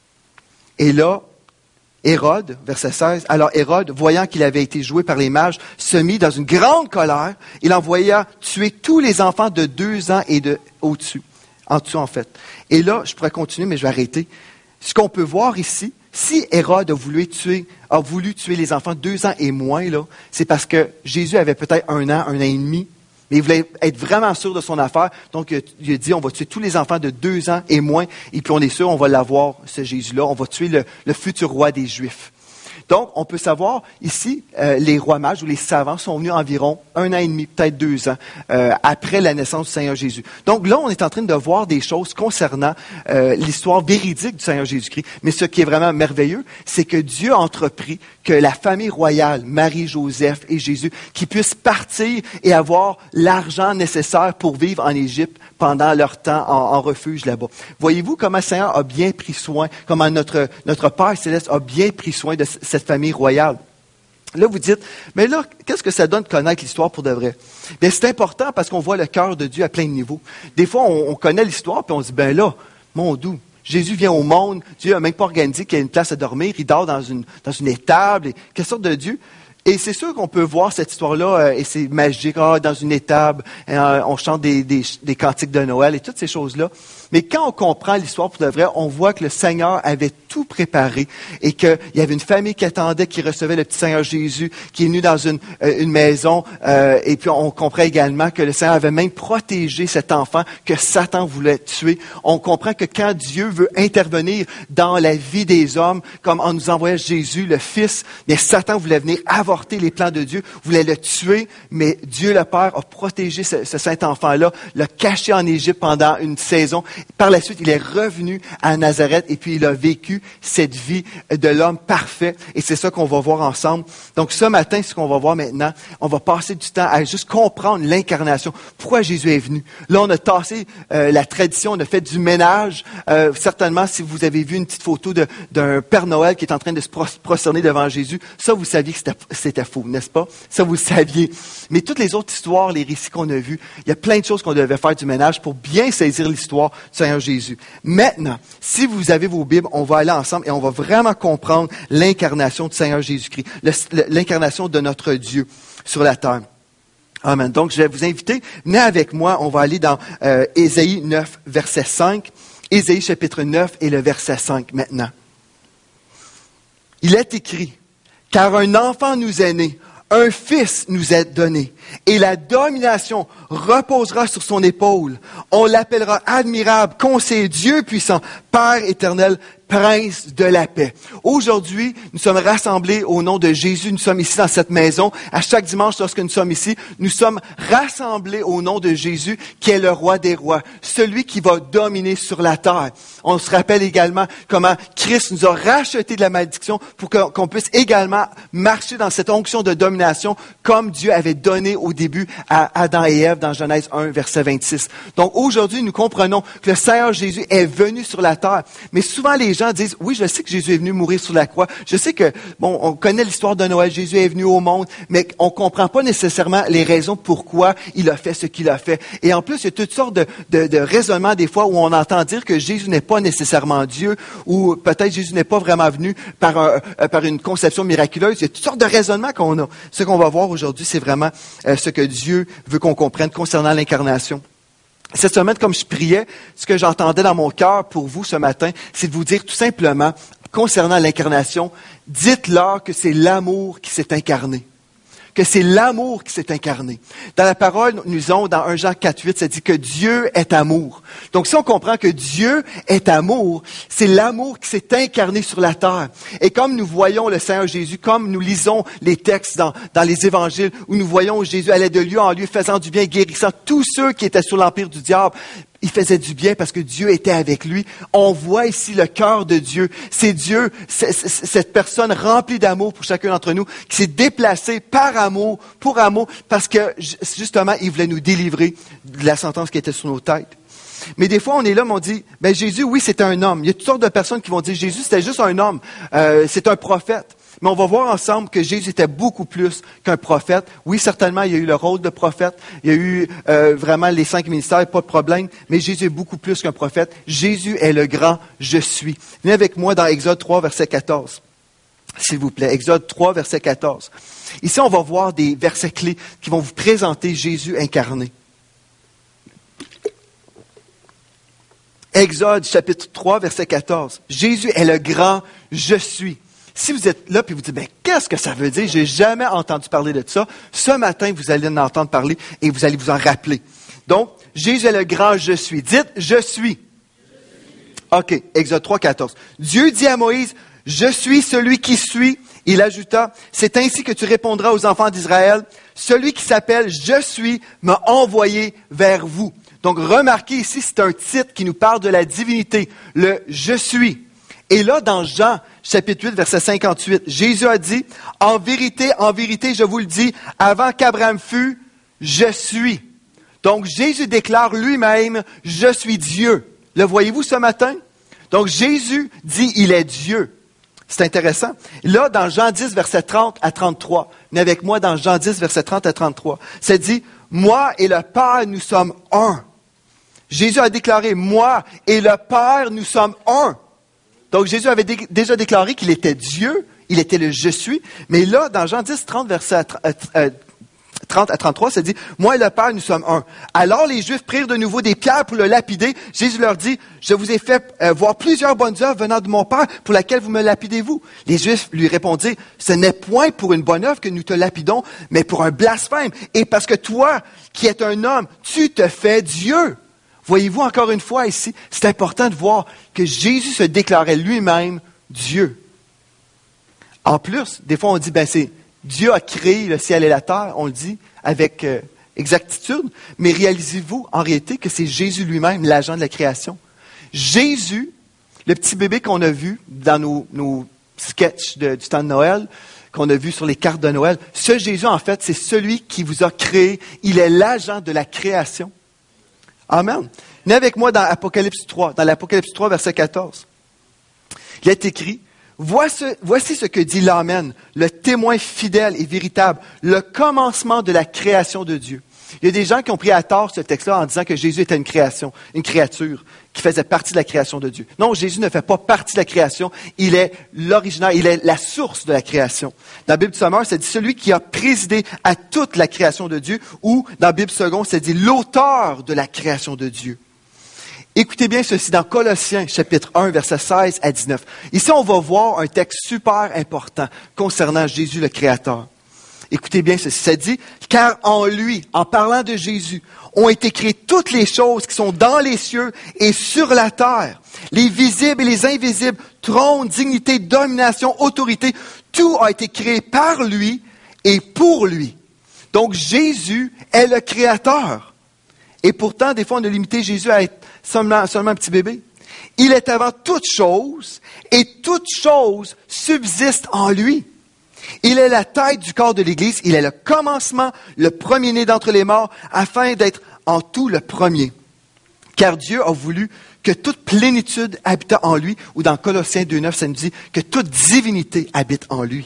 Et là, Hérode, verset 16, alors Hérode, voyant qu'il avait été joué par les mages, se mit dans une grande colère. Il envoya tuer tous les enfants de 2 ans et au-dessus. En dessous, en fait. Et là, je pourrais continuer, mais je vais arrêter. Ce qu'on peut voir ici, si Hérode a voulu tuer les enfants de 2 ans et moins, là, c'est parce que Jésus avait peut-être 1 an et demi, mais il voulait être vraiment sûr de son affaire. Donc, il a dit, on va tuer tous les enfants de 2 ans et moins, et puis on est sûr, on va l'avoir, ce Jésus-là. On va tuer le futur roi des Juifs. Donc, on peut savoir, ici, les rois mages ou les savants sont venus environ 1 an et demi, peut-être 2 ans, après la naissance du Seigneur Jésus. Donc là, on est en train de voir des choses concernant l'histoire véridique du Seigneur Jésus-Christ. Mais ce qui est vraiment merveilleux, c'est que Dieu a entrepris que la famille royale, Marie, Joseph et Jésus, qui puissent partir et avoir l'argent nécessaire pour vivre en Égypte pendant leur temps en refuge là-bas. Voyez-vous comment le Seigneur a bien pris soin, comment notre Père Céleste a bien pris soin de cette famille royale. Là, vous dites, mais là, qu'est-ce que ça donne de connaître l'histoire pour de vrai? Bien, c'est important parce qu'on voit le cœur de Dieu à plein de niveaux. Des fois, on connaît l'histoire puis on se dit, ben là, mon doux, Jésus vient au monde, Dieu n'a même pas organisé qu'il y ait une place à dormir, il dort dans une étable. Et quelle sorte de Dieu? Et c'est sûr qu'on peut voir cette histoire-là, et c'est magique, dans une étable, on chante des cantiques de Noël et toutes ces choses-là. Mais quand on comprend l'histoire pour de vrai, on voit que le Seigneur avait tout préparé et qu'il y avait une famille qui attendait, qui recevait le petit Seigneur Jésus, qui est venu dans une maison. Et puis on comprend également que le Seigneur avait même protégé cet enfant que Satan voulait tuer. On comprend que quand Dieu veut intervenir dans la vie des hommes, comme en nous envoyant Jésus, le Fils, bien Satan voulait venir avorter les plans de Dieu, voulait le tuer, mais Dieu le Père a protégé ce saint enfant-là, l'a caché en Égypte pendant une saison. Par la suite, il est revenu à Nazareth et puis il a vécu cette vie de l'homme parfait. Et c'est ça qu'on va voir ensemble. Donc ce matin, ce qu'on va voir maintenant, on va passer du temps à juste comprendre l'incarnation. Pourquoi Jésus est venu? Là, on a tassé la tradition, on a fait du ménage. Certainement, si vous avez vu une petite photo d'un Père Noël qui est en train de se prosterner devant Jésus, ça, vous saviez que c'était faux, n'est-ce pas? Ça, vous le saviez. Mais toutes les autres histoires, les récits qu'on a vus, il y a plein de choses qu'on devait faire du ménage pour bien saisir l'histoire du Seigneur Jésus. Maintenant, si vous avez vos Bibles, on va aller ensemble et on va vraiment comprendre l'incarnation du Seigneur Jésus-Christ, l'incarnation de notre Dieu sur la terre. Amen. Donc, je vais vous inviter, venez avec moi, on va aller dans Ésaïe 9, verset 5. Ésaïe chapitre 9 et le verset 5 maintenant. Il est écrit, « Car un enfant nous est né, un fils nous est donné, et la domination reposera sur son épaule. On l'appellera admirable, conseiller, Dieu puissant, Père éternel, Prince de la paix. » Aujourd'hui, nous sommes rassemblés au nom de Jésus. Nous sommes ici dans cette maison. À chaque dimanche, lorsque nous sommes ici, nous sommes rassemblés au nom de Jésus, qui est le roi des rois, celui qui va dominer sur la terre. On se rappelle également comment Christ nous a racheté de la malédiction pour qu'on puisse également marcher dans cette onction de domination comme Dieu avait donné au début à Adam et Ève dans Genèse 1, verset 26. Donc aujourd'hui, nous comprenons que le Seigneur Jésus est venu sur la terre. Mais souvent, les gens disent, oui, je sais que Jésus est venu mourir sur la croix. Je sais que, bon, on connaît l'histoire de Noël. Jésus est venu au monde, mais on comprend pas nécessairement les raisons pourquoi il a fait ce qu'il a fait. Et en plus, il y a toutes sortes de raisonnements des fois où on entend dire que Jésus n'est pas nécessairement Dieu, ou peut-être Jésus n'est pas vraiment venu par une conception miraculeuse. Il y a toutes sortes de raisonnements qu'on a. Ce qu'on va voir aujourd'hui, c'est vraiment ce que Dieu veut qu'on comprenne concernant l'incarnation. Cette semaine, comme je priais, ce que j'entendais dans mon cœur pour vous ce matin, c'est de vous dire tout simplement, concernant l'incarnation, dites-leur que c'est l'amour qui s'est incarné. Que c'est l'amour qui s'est incarné. Dans la parole, nous lisons dans 1 Jean 4,8, ça dit que Dieu est amour. Donc si on comprend que Dieu est amour, c'est l'amour qui s'est incarné sur la terre. Et comme nous voyons le Seigneur Jésus, comme nous lisons les textes dans les évangiles, où nous voyons Jésus allait de lieu en lieu, faisant du bien, guérissant tous ceux qui étaient sous l'empire du diable, il faisait du bien parce que Dieu était avec lui. On voit ici le cœur de Dieu. C'est Dieu, cette personne remplie d'amour pour chacun d'entre nous, qui s'est déplacée par amour, pour amour, parce que justement, il voulait nous délivrer de la sentence qui était sur nos têtes. Mais des fois, on est là, mais on dit, ben Jésus, oui, c'était un homme. Il y a toutes sortes de personnes qui vont dire, Jésus, c'était juste un homme. C'est un prophète. Mais on va voir ensemble que Jésus était beaucoup plus qu'un prophète. Oui, certainement, il y a eu le rôle de prophète. Il y a eu vraiment les 5 ministères, pas de problème. Mais Jésus est beaucoup plus qu'un prophète. Jésus est le grand « Je suis ». Venez avec moi dans Exode 3, verset 14. S'il vous plaît, Exode 3, verset 14. Ici, on va voir des versets clés qui vont vous présenter Jésus incarné. Exode, chapitre 3, verset 14. Jésus est le grand « Je suis ». Si vous êtes là et vous dites, ben, qu'est-ce que ça veut dire? J'ai jamais entendu parler de ça. Ce matin, vous allez en entendre parler et vous allez vous en rappeler. Donc, Jésus est le grand je suis. Dites, je suis. OK, Exode 3, 14. Dieu dit à Moïse, je suis celui qui suis. Il ajouta, c'est ainsi que tu répondras aux enfants d'Israël. Celui qui s'appelle je suis m'a envoyé vers vous. Donc, remarquez ici, c'est un titre qui nous parle de la divinité. Le je suis. Et là, dans Jean, chapitre 8, verset 58, Jésus a dit, en vérité, je vous le dis, avant qu'Abraham fût, je suis. Donc, Jésus déclare lui-même, je suis Dieu. Le voyez-vous ce matin? Donc, Jésus dit, il est Dieu. C'est intéressant. Là, dans Jean 10, verset 30 à 33, venez avec moi dans Jean 10, verset 30 à 33, ça dit, moi et le Père, nous sommes un. Jésus a déclaré, moi et le Père, nous sommes un. Donc, Jésus avait déjà déclaré qu'il était Dieu, il était le « Je suis ». Mais là, dans Jean 10, 30, verset 30 à 33, ça dit « Moi et le Père, nous sommes un ». Alors, les Juifs prirent de nouveau des pierres pour le lapider. Jésus leur dit « Je vous ai fait voir plusieurs bonnes œuvres venant de mon Père, pour laquelle vous me lapidez-vous ». Les Juifs lui répondirent « Ce n'est point pour une bonne œuvre que nous te lapidons, mais pour un blasphème. Et parce que toi, qui es un homme, tu te fais Dieu ». Voyez-vous, encore une fois ici, c'est important de voir que Jésus se déclarait lui-même Dieu. En plus, des fois on dit, ben c'est Dieu a créé le ciel et la terre, on le dit avec exactitude, mais réalisez-vous en réalité que c'est Jésus lui-même, l'agent de la création. Jésus, le petit bébé qu'on a vu dans nos sketchs du temps de Noël, qu'on a vu sur les cartes de Noël, ce Jésus, en fait, c'est celui qui vous a créé. Il est l'agent de la création. Amen. Venez avec moi dans Apocalypse 3, dans l'Apocalypse 3, verset 14. Il est écrit, « Voici ce que dit l'Amen, le témoin fidèle et véritable, le commencement de la création de Dieu. » Il y a des gens qui ont pris à tort ce texte-là en disant que Jésus était une créature qui faisait partie de la création de Dieu. Non, Jésus ne fait pas partie de la création. Il est l'original, il est la source de la création. Dans la Bible du Sommeur, ça dit celui qui a présidé à toute la création de Dieu, ou dans la Bible seconde, ça dit l'auteur de la création de Dieu. Écoutez bien ceci dans Colossiens, chapitre 1, versets 16 à 19. Ici, on va voir un texte super important concernant Jésus le Créateur. Écoutez bien ceci, ça dit, car en lui, en parlant de Jésus, ont été créées toutes les choses qui sont dans les cieux et sur la terre, les visibles et les invisibles, trône, dignité, domination, autorité, tout a été créé par lui et pour lui. Donc Jésus est le Créateur. Et pourtant, des fois, on a limité Jésus à être seulement un petit bébé. Il est avant toute chose et toute chose subsiste en lui. Il est la tête du corps de l'Église, il est le commencement, le premier-né d'entre les morts, afin d'être en tout le premier. Car Dieu a voulu que toute plénitude habite en lui, ou dans Colossiens 2.9, ça nous dit que toute divinité habite en lui.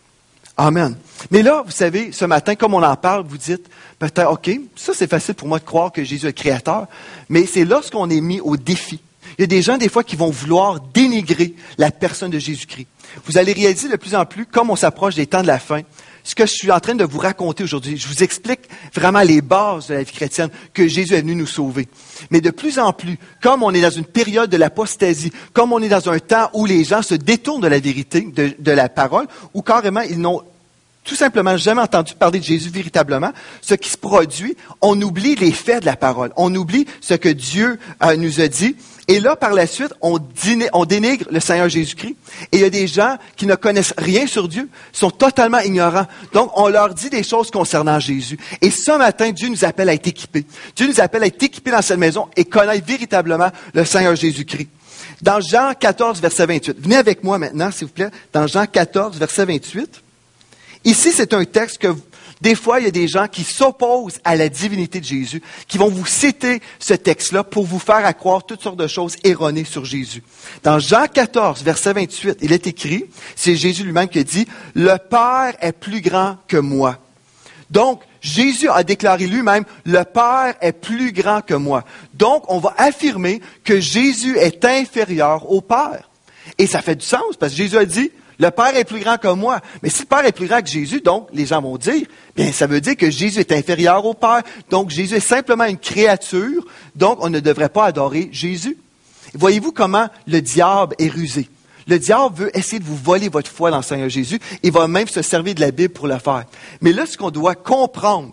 Amen. Mais là, vous savez, ce matin, comme on en parle, vous dites, peut-être, OK, ça c'est facile pour moi de croire que Jésus est le Créateur, mais c'est lorsqu'on est mis au défi. Il y a des gens, des fois, qui vont vouloir dénigrer la personne de Jésus-Christ. Vous allez réaliser de plus en plus, comme on s'approche des temps de la fin, ce que je suis en train de vous raconter aujourd'hui. Je vous explique vraiment les bases de la vie chrétienne, que Jésus est venu nous sauver. Mais de plus en plus, comme on est dans une période de l'apostasie, comme on est dans un temps où les gens se détournent de la vérité, de la parole, ou carrément, ils n'ont tout simplement jamais entendu parler de Jésus véritablement, ce qui se produit, on oublie les faits de la parole. On oublie ce que Dieu nous a dit. Et là, par la suite, on dénigre le Seigneur Jésus-Christ. Et il y a des gens qui ne connaissent rien sur Dieu, sont totalement ignorants. Donc, on leur dit des choses concernant Jésus. Et ce matin, Dieu nous appelle à être équipés. Dieu nous appelle à être équipés dans cette maison et connaître véritablement le Seigneur Jésus-Christ. Dans Jean 14, verset 28. Venez avec moi maintenant, s'il vous plaît, dans Jean 14, verset 28. Ici, c'est un texte que, des fois, il y a des gens qui s'opposent à la divinité de Jésus, qui vont vous citer ce texte-là pour vous faire croire toutes sortes de choses erronées sur Jésus. Dans Jean 14, verset 28, il est écrit, c'est Jésus lui-même qui dit, « Le Père est plus grand que moi. » Donc, Jésus a déclaré lui-même, « Le Père est plus grand que moi. » Donc, on va affirmer que Jésus est inférieur au Père. Et ça fait du sens, parce que Jésus a dit, le Père est plus grand que moi. Mais si le Père est plus grand que Jésus, donc, les gens vont dire, bien, ça veut dire que Jésus est inférieur au Père. Donc, Jésus est simplement une créature. Donc, on ne devrait pas adorer Jésus. Voyez-vous comment le diable est rusé? Le diable veut essayer de vous voler votre foi dans le Seigneur Jésus. Il va même se servir de la Bible pour le faire. Mais là, ce qu'on doit comprendre,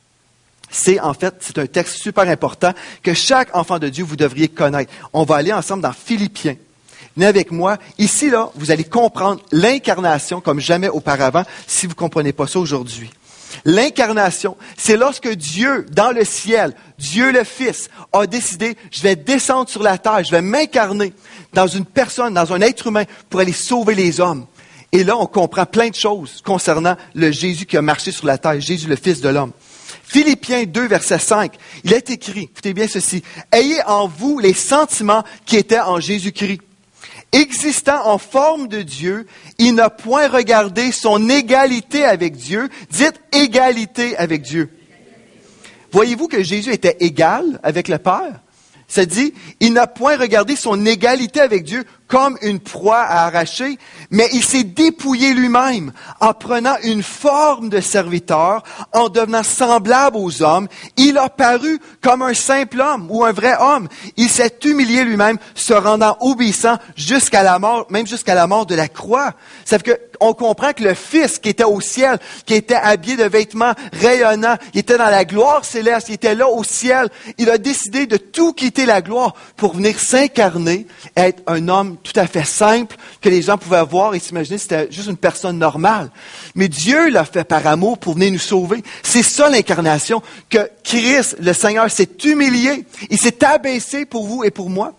c'est un texte super important que chaque enfant de Dieu, vous devriez connaître. On va aller ensemble dans Philippiens. Venez avec moi. Ici, là, vous allez comprendre l'incarnation comme jamais auparavant, si vous ne comprenez pas ça aujourd'hui. L'incarnation, c'est lorsque Dieu, dans le ciel, Dieu le Fils, a décidé, je vais descendre sur la terre, je vais m'incarner dans une personne, dans un être humain, pour aller sauver les hommes. Et là, on comprend plein de choses concernant le Jésus qui a marché sur la terre, Jésus le Fils de l'homme. Philippiens 2, verset 5, il est écrit, écoutez bien ceci, « Ayez en vous les sentiments qui étaient en Jésus-Christ. Existant en forme de Dieu, il n'a point regardé son égalité avec Dieu. » Dites « égalité avec Dieu ». Voyez-vous que Jésus était égal avec le Père? Ça dit, il n'a point regardé son égalité avec Dieu comme une proie à arracher, mais il s'est dépouillé lui-même en prenant une forme de serviteur, en devenant semblable aux hommes. Il a paru comme un simple homme ou un vrai homme. Il s'est humilié lui-même, se rendant obéissant jusqu'à la mort, même jusqu'à la mort de la croix. Ça fait que on comprend que le Fils qui était au ciel, qui était habillé de vêtements rayonnants, il était dans la gloire céleste, il était là au ciel. Il a décidé de tout quitter la gloire pour venir s'incarner, être un homme tout à fait simple, que les gens pouvaient voir et s'imaginer que c'était juste une personne normale. Mais Dieu l'a fait par amour pour venir nous sauver. C'est ça l'incarnation, que Christ, le Seigneur, s'est humilié. Il s'est abaissé pour vous et pour moi.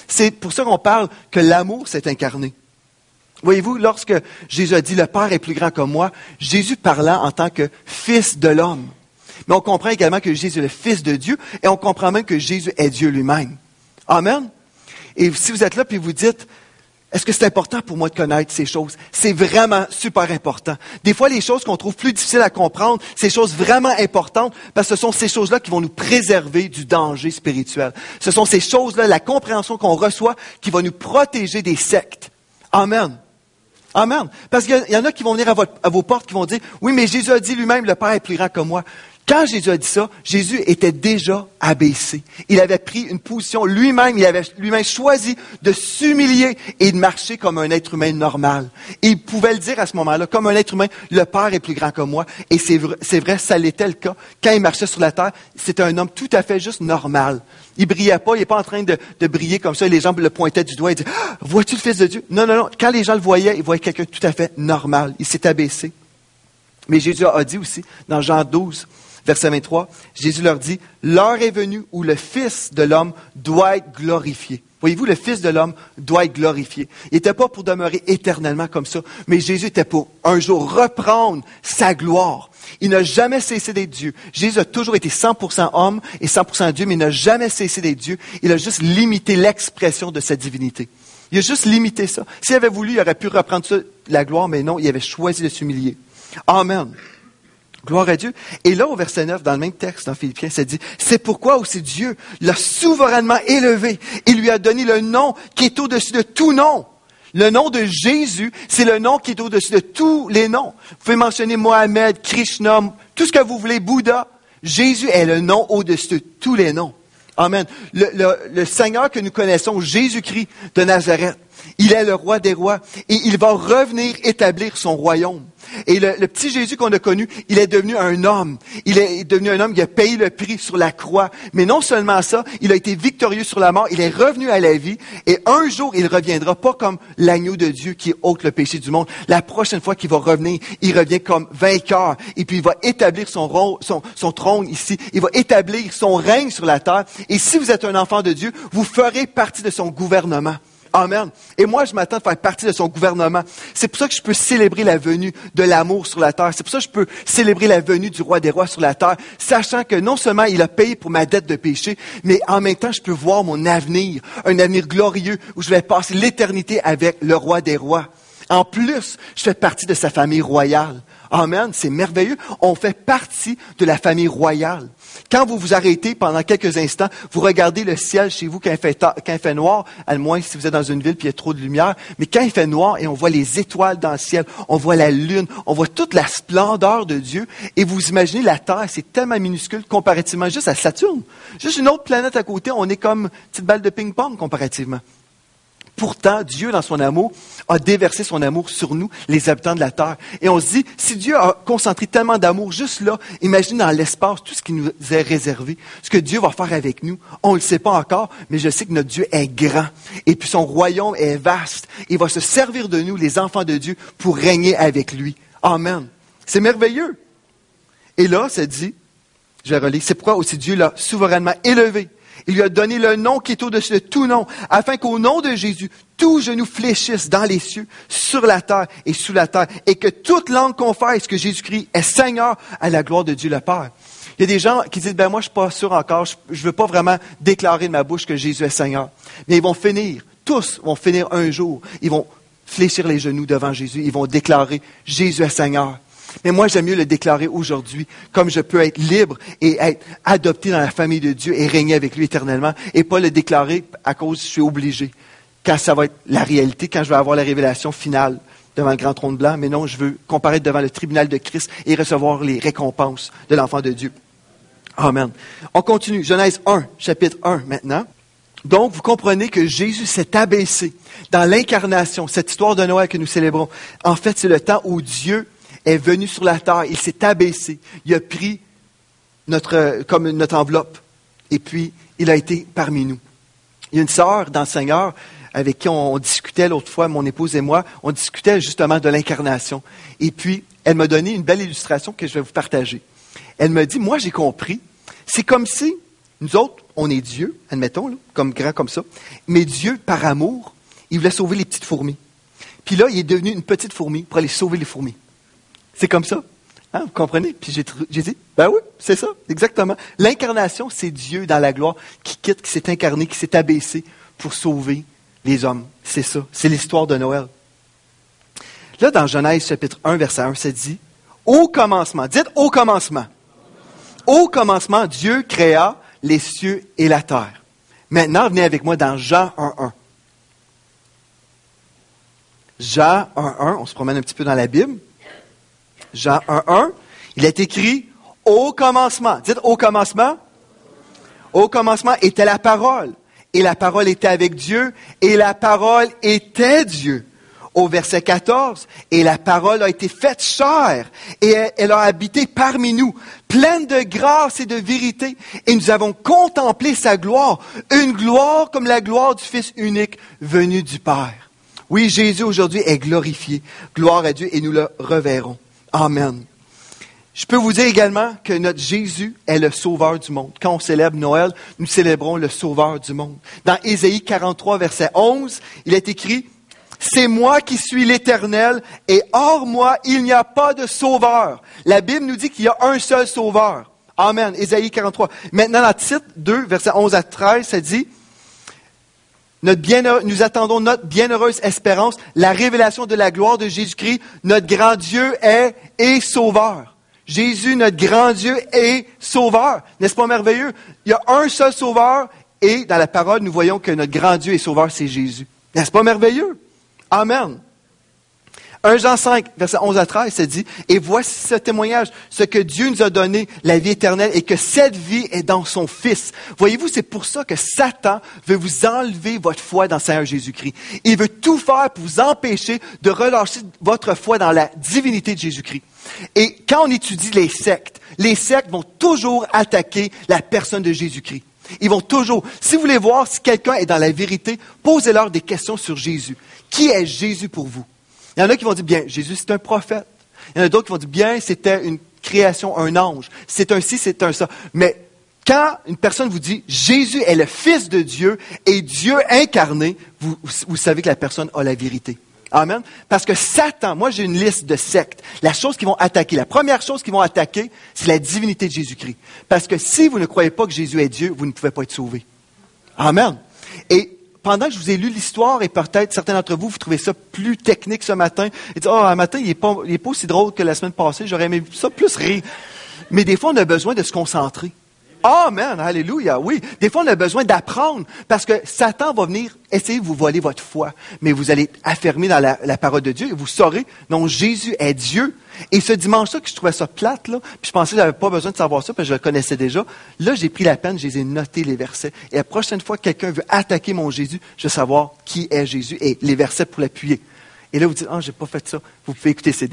C'est pour ça qu'on parle que l'amour s'est incarné. Voyez-vous, lorsque Jésus a dit « Le Père est plus grand que moi », Jésus parlant en tant que Fils de l'homme. Mais on comprend également que Jésus est le Fils de Dieu et on comprend même que Jésus est Dieu lui-même. Amen. Et si vous êtes là et vous dites « Est-ce que c'est important pour moi de connaître ces choses? » C'est vraiment super important. Des fois, les choses qu'on trouve plus difficiles à comprendre, ces choses vraiment importantes, parce que ce sont ces choses-là qui vont nous préserver du danger spirituel. Ce sont ces choses-là, la compréhension qu'on reçoit, qui va nous protéger des sectes. Amen. Amen. Parce qu'il y en a qui vont venir à vos portes, qui vont dire « Oui, mais Jésus a dit lui-même, le Père est plus grand que moi. » Quand Jésus a dit ça, Jésus était déjà abaissé. Il avait pris une position lui-même, il avait lui-même choisi de s'humilier et de marcher comme un être humain normal. Et il pouvait le dire à ce moment-là, comme un être humain, le Père est plus grand que moi. Et c'est vrai, ça l'était le cas. Quand il marchait sur la terre, c'était un homme tout à fait juste normal. Il brillait pas, il n'est pas en train de briller comme ça, et les gens le pointaient du doigt et disaient « Vois-tu le Fils de Dieu? » Non. Quand les gens le voyaient, ils voyaient quelqu'un de tout à fait normal. Il s'est abaissé. Mais Jésus a dit aussi, dans Jean 12, verset 23, Jésus leur dit, « L'heure est venue où le Fils de l'homme doit être glorifié. » Voyez-vous, le Fils de l'homme doit être glorifié. Il n'était pas pour demeurer éternellement comme ça, mais Jésus était pour un jour reprendre sa gloire. Il n'a jamais cessé d'être Dieu. Jésus a toujours été 100% homme et 100% Dieu, mais il n'a jamais cessé d'être Dieu. Il a juste limité l'expression de sa divinité. Il a juste limité ça. S'il avait voulu, il aurait pu reprendre ça, la gloire, mais non, il avait choisi de s'humilier. Amen. Gloire à Dieu. Et là, au verset 9, dans le même texte, dans Philippiens, ça dit, « C'est pourquoi aussi Dieu l'a souverainement élevé et lui a donné le nom qui est au-dessus de tout nom. » Le nom de Jésus, c'est le nom qui est au-dessus de tous les noms. Vous pouvez mentionner Mohamed, Krishna, tout ce que vous voulez, Bouddha. Jésus est le nom au-dessus de tous les noms. Amen. Le Seigneur que nous connaissons, Jésus-Christ de Nazareth, il est le roi des rois et il va revenir établir son royaume. Et le petit Jésus qu'on a connu, il est devenu un homme. Il est devenu un homme qui a payé le prix sur la croix. Mais non seulement ça, il a été victorieux sur la mort, il est revenu à la vie. Et un jour, il reviendra pas comme l'agneau de Dieu qui ôte le péché du monde. La prochaine fois qu'il va revenir, il revient comme vainqueur. Et puis il va établir son trône ici. Il va établir son règne sur la terre. Et si vous êtes un enfant de Dieu, vous ferez partie de son gouvernement. Amen. Et moi, je m'attends à faire partie de son gouvernement. C'est pour ça que je peux célébrer la venue de l'amour sur la terre. C'est pour ça que je peux célébrer la venue du roi des rois sur la terre, sachant que non seulement il a payé pour ma dette de péché, mais en même temps, je peux voir mon avenir, un avenir glorieux où je vais passer l'éternité avec le roi des rois. En plus, je fais partie de sa famille royale. Amen, c'est merveilleux. On fait partie de la famille royale. Quand vous vous arrêtez pendant quelques instants, vous regardez le ciel chez vous quand il fait noir, à moins si vous êtes dans une ville puis il y a trop de lumière, mais quand il fait noir et on voit les étoiles dans le ciel, on voit la lune, on voit toute la splendeur de Dieu, et vous imaginez la Terre, c'est tellement minuscule comparativement juste à Saturne. Juste une autre planète à côté, on est comme une petite balle de ping-pong comparativement. Pourtant, Dieu, dans son amour, a déversé son amour sur nous, les habitants de la terre. Et on se dit, si Dieu a concentré tellement d'amour juste là, imagine dans l'espace tout ce qui nous est réservé, ce que Dieu va faire avec nous. On ne le sait pas encore, mais je sais que notre Dieu est grand. Et puis son royaume est vaste. Il va se servir de nous, les enfants de Dieu, pour régner avec lui. Amen. C'est merveilleux. Et là, ça dit, je vais relire, c'est pourquoi aussi Dieu l'a souverainement élevé. Il lui a donné le nom qui est au-dessus de tout nom, afin qu'au nom de Jésus, tout genou fléchisse dans les cieux, sur la terre et sous la terre, et que toute langue confesse que Jésus-Christ est Seigneur à la gloire de Dieu le Père. Il y a des gens qui disent, moi je suis pas sûr encore, je veux pas vraiment déclarer de ma bouche que Jésus est Seigneur. Mais ils vont finir, tous vont finir un jour, ils vont fléchir les genoux devant Jésus, ils vont déclarer Jésus est Seigneur. Mais moi, j'aime mieux le déclarer aujourd'hui, comme je peux être libre et être adopté dans la famille de Dieu et régner avec lui éternellement, et pas le déclarer à cause que je suis obligé. Quand ça va être la réalité, quand je vais avoir la révélation finale devant le grand trône blanc, mais non, je veux comparaître devant le tribunal de Christ et recevoir les récompenses de l'enfant de Dieu. Amen. On continue. Genèse 1, chapitre 1 maintenant. Donc, vous comprenez que Jésus s'est abaissé dans l'incarnation, cette histoire de Noël que nous célébrons. En fait, c'est le temps où Dieu est venu sur la terre, il s'est abaissé, il a pris notre enveloppe, et puis il a été parmi nous. Il y a une sœur dans le Seigneur avec qui on discutait l'autre fois, mon épouse et moi, on discutait justement de l'incarnation. Et puis, elle m'a donné une belle illustration que je vais vous partager. Elle m'a dit, moi j'ai compris, c'est comme si, nous autres, on est Dieu, admettons, là, comme grand comme ça. Mais Dieu, par amour, il voulait sauver les petites fourmis. Puis là, il est devenu une petite fourmi pour aller sauver les fourmis. C'est comme ça. Hein, vous comprenez? Puis j'ai dit, ben oui, c'est ça, exactement. L'incarnation, c'est Dieu dans la gloire qui quitte, qui s'est incarné, qui s'est abaissé pour sauver les hommes. C'est ça. C'est l'histoire de Noël. Là, dans Genèse chapitre 1, verset 1, ça dit, au commencement, dites au commencement. Au commencement, Dieu créa les cieux et la terre. Maintenant, venez avec moi dans Jean 1.1. Jean 1.1, on se promène un petit peu dans la Bible. Jean 1.1, il est écrit au commencement. Dites au commencement. Au commencement était la parole. Et la parole était avec Dieu. Et la parole était Dieu. Au verset 14, et la parole a été faite chair, et elle a habité parmi nous, pleine de grâce et de vérité, et nous avons contemplé sa gloire, une gloire comme la gloire du Fils unique venu du Père. Oui, Jésus aujourd'hui est glorifié. Gloire à Dieu, et nous le reverrons. Amen. Je peux vous dire également que notre Jésus est le Sauveur du monde. Quand on célèbre Noël, nous célébrons le Sauveur du monde. Dans Ésaïe 43, verset 11, il est écrit, « C'est moi qui suis l'Éternel, et hors moi, il n'y a pas de sauveur. » La Bible nous dit qu'il y a un seul sauveur. Amen. Ésaïe 43. Maintenant, dans Tite 2, versets 11 à 13, ça dit, nous attendons notre bienheureuse espérance, la révélation de la gloire de Jésus-Christ. Notre grand Dieu est et sauveur. Jésus, notre grand Dieu, est sauveur. N'est-ce pas merveilleux? Il y a un seul sauveur, et dans la parole, nous voyons que notre grand Dieu et sauveur, c'est Jésus. N'est-ce pas merveilleux? Amen. 1 Jean 5, verset 11 à 13, ça dit, « Et voici ce témoignage, ce que Dieu nous a donné, la vie éternelle, et que cette vie est dans son Fils. » Voyez-vous, c'est pour ça que Satan veut vous enlever votre foi dans le Seigneur Jésus-Christ. Il veut tout faire pour vous empêcher de relâcher votre foi dans la divinité de Jésus-Christ. Et quand on étudie les sectes vont toujours attaquer la personne de Jésus-Christ. Ils vont toujours, si vous voulez voir si quelqu'un est dans la vérité, posez-leur des questions sur Jésus. Qui est Jésus pour vous? Il y en a qui vont dire, bien, Jésus c'est un prophète. Il y en a d'autres qui vont dire, bien, c'était une création, un ange. C'est un ci, c'est un ça. Mais quand une personne vous dit, Jésus est le Fils de Dieu et Dieu incarné, vous savez que la personne a la vérité. Amen. Parce que Satan, moi j'ai une liste de sectes. La première chose qu'ils vont attaquer, c'est la divinité de Jésus-Christ. Parce que si vous ne croyez pas que Jésus est Dieu, vous ne pouvez pas être sauvé. Amen. Et pendant que je vous ai lu l'histoire, et peut-être certains d'entre vous, vous trouvez ça plus technique ce matin, et dites, un matin, il est pas aussi drôle que la semaine passée, j'aurais aimé ça plus rire. Mais des fois, on a besoin de se concentrer. Amen, alléluia, oui. Des fois, on a besoin d'apprendre, parce que Satan va venir essayer de vous voler votre foi. Mais vous allez affermer dans la parole de Dieu, et vous saurez, non, Jésus est Dieu. Et ce dimanche-là, que je trouvais ça plate, là, puis je pensais que j'avais pas besoin de savoir ça, parce que je le connaissais déjà. Là, j'ai pris la peine, je les ai notés, les versets. Et la prochaine fois que quelqu'un veut attaquer mon Jésus, je veux savoir qui est Jésus et les versets pour l'appuyer. Et là, vous dites, j'ai pas fait ça. Vous pouvez écouter CD.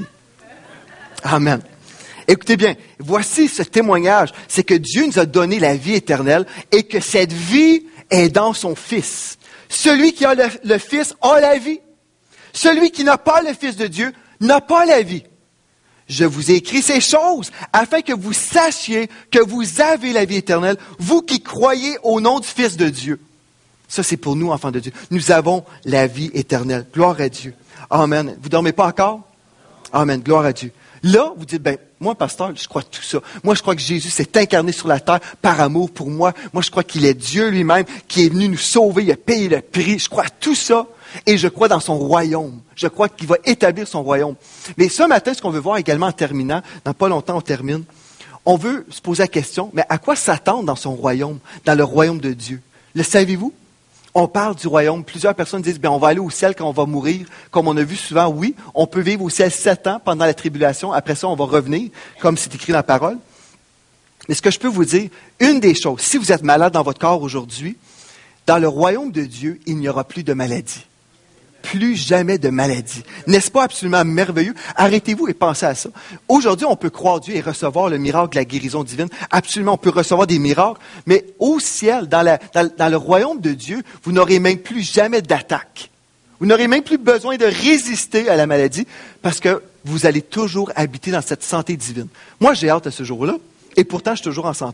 Amen. Écoutez bien, voici ce témoignage, c'est que Dieu nous a donné la vie éternelle et que cette vie est dans son Fils. Celui qui a le Fils a la vie. Celui qui n'a pas le Fils de Dieu n'a pas la vie. Je vous ai écrit ces choses afin que vous sachiez que vous avez la vie éternelle, vous qui croyez au nom du Fils de Dieu. Ça, c'est pour nous, enfants de Dieu. Nous avons la vie éternelle. Gloire à Dieu. Amen. Vous dormez pas encore? Amen. Gloire à Dieu. Là, vous dites, moi, pasteur, je crois tout ça. Moi, je crois que Jésus s'est incarné sur la terre par amour pour moi. Moi, je crois qu'il est Dieu lui-même, qui est venu nous sauver, il a payé le prix. Je crois à tout ça et je crois dans son royaume. Je crois qu'il va établir son royaume. Mais ce matin, ce qu'on veut voir également en terminant, dans pas longtemps on termine, on veut se poser la question, mais à quoi s'attendre dans son royaume, dans le royaume de Dieu? Le savez-vous? On parle du royaume. Plusieurs personnes disent, on va aller au ciel quand on va mourir. Comme on a vu souvent, oui, on peut vivre au ciel 7 ans pendant la tribulation. Après ça, on va revenir, comme c'est écrit dans la parole. Mais ce que je peux vous dire, une des choses, si vous êtes malade dans votre corps aujourd'hui, dans le royaume de Dieu, il n'y aura plus de maladie. Plus jamais de maladie. N'est-ce pas absolument merveilleux? Arrêtez-vous et pensez à ça. Aujourd'hui, on peut croire Dieu et recevoir le miracle de la guérison divine. Absolument, on peut recevoir des miracles. Mais au ciel, dans le royaume de Dieu, vous n'aurez même plus jamais d'attaque. Vous n'aurez même plus besoin de résister à la maladie parce que vous allez toujours habiter dans cette santé divine. Moi, j'ai hâte à ce jour-là. Et pourtant, je suis toujours en santé.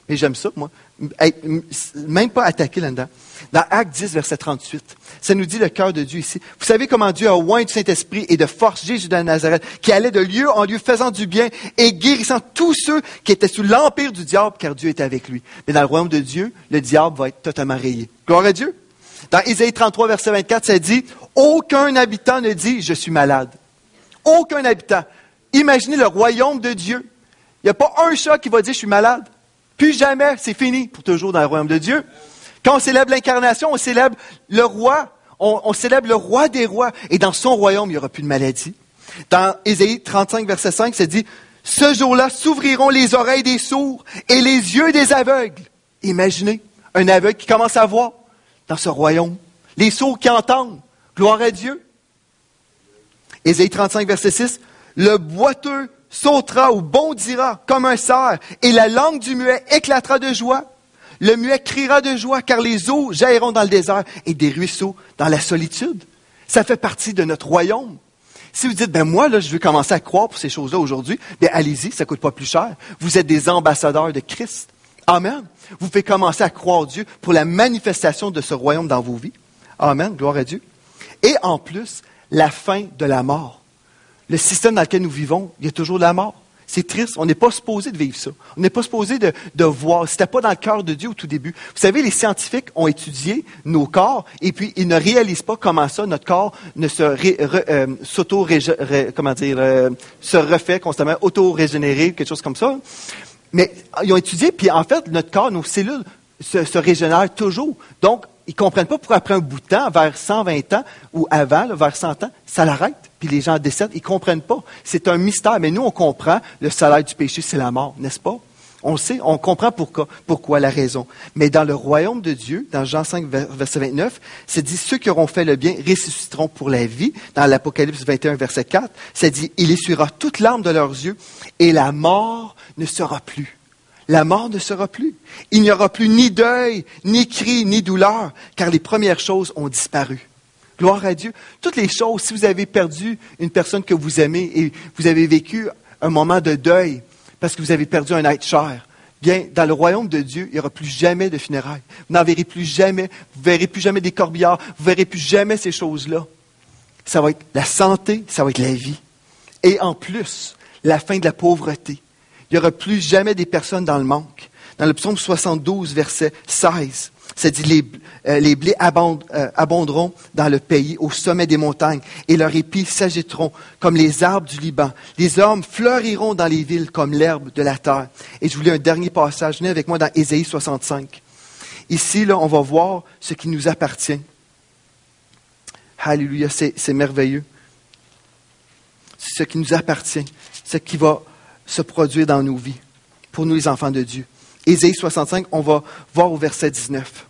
Mais j'aime ça, moi. Même pas attaqué là-dedans. Dans Actes 10, verset 38, ça nous dit le cœur de Dieu ici. Vous savez comment Dieu a oint du Saint-Esprit et de force Jésus de Nazareth, qui allait de lieu en lieu faisant du bien et guérissant tous ceux qui étaient sous l'empire du diable, car Dieu était avec lui. Mais dans le royaume de Dieu, le diable va être totalement rayé. Gloire à Dieu. Dans Isaïe 33, verset 24, ça dit, « Aucun habitant ne dit, je suis malade. » Aucun habitant. Imaginez le royaume de Dieu. Il n'y a pas un chat qui va dire, je suis malade. Plus jamais, c'est fini pour toujours dans le royaume de Dieu. Quand on célèbre l'incarnation, on célèbre le roi. On célèbre le roi des rois. Et dans son royaume, il n'y aura plus de maladie. Dans Ésaïe 35, verset 5, ça dit, « Ce jour-là s'ouvriront les oreilles des sourds et les yeux des aveugles. » Imaginez, un aveugle qui commence à voir dans ce royaume. Les sourds qui entendent. Gloire à Dieu. Ésaïe 35, verset 6, « Le boiteux sautera ou bondira comme un cerf, et la langue du muet éclatera de joie. Le muet criera de joie, car les eaux jailliront dans le désert et des ruisseaux dans la solitude. » Ça fait partie de notre royaume. Si vous dites, moi, là, je veux commencer à croire pour ces choses-là aujourd'hui, bien, allez-y, ça ne coûte pas plus cher. Vous êtes des ambassadeurs de Christ. Amen. Vous pouvez commencer à croire Dieu pour la manifestation de ce royaume dans vos vies. Amen. Gloire à Dieu. Et en plus, la fin de la mort. Le système dans lequel nous vivons, il y a toujours la mort. C'est triste. On n'est pas supposé de vivre ça. On n'est pas supposé de voir. C'était pas dans le cœur de Dieu au tout début. Vous savez, les scientifiques ont étudié nos corps et puis ils ne réalisent pas comment ça, notre corps ne se se refait constamment, auto-régénérer, quelque chose comme ça. Mais ils ont étudié, puis en fait, notre corps, nos cellules se régénèrent toujours. Donc, ils ne comprennent pas pourquoi après un bout de temps, vers 120 ans ou avant, là, vers 100 ans, ça l'arrête. Puis les gens décèdent, ils ne comprennent pas. C'est un mystère. Mais nous, on comprend, le salaire du péché, c'est la mort, n'est-ce pas? On le sait, on comprend pourquoi la raison. Mais dans le royaume de Dieu, dans Jean 5, verset 29, c'est dit, ceux qui auront fait le bien ressusciteront pour la vie. Dans l'Apocalypse 21, verset 4, c'est dit, il essuiera toute larme de leurs yeux et la mort ne sera plus. La mort ne sera plus. Il n'y aura plus ni deuil, ni cri, ni douleur, car les premières choses ont disparu. Gloire à Dieu. Toutes les choses, si vous avez perdu une personne que vous aimez et vous avez vécu un moment de deuil parce que vous avez perdu un être cher, bien, dans le royaume de Dieu, il n'y aura plus jamais de funérailles. Vous n'en verrez plus jamais. Vous ne verrez plus jamais des corbillards. Vous ne verrez plus jamais ces choses-là. Ça va être la santé, ça va être la vie. Et en plus, la fin de la pauvreté. Il n'y aura plus jamais des personnes dans le manque. Dans le psaume 72, verset 16, ça dit les blés abonderont dans le pays, au sommet des montagnes, et leurs épis s'agiteront comme les arbres du Liban. Les hommes fleuriront dans les villes comme l'herbe de la terre. Et je vous lis un dernier passage. Venez avec moi dans Ésaïe 65. Ici, là, on va voir ce qui nous appartient. Alléluia, c'est merveilleux. C'est ce qui nous appartient, ce qui va se produire dans nos vies, pour nous les enfants de Dieu. Ésaïe 65, on va voir au verset 19.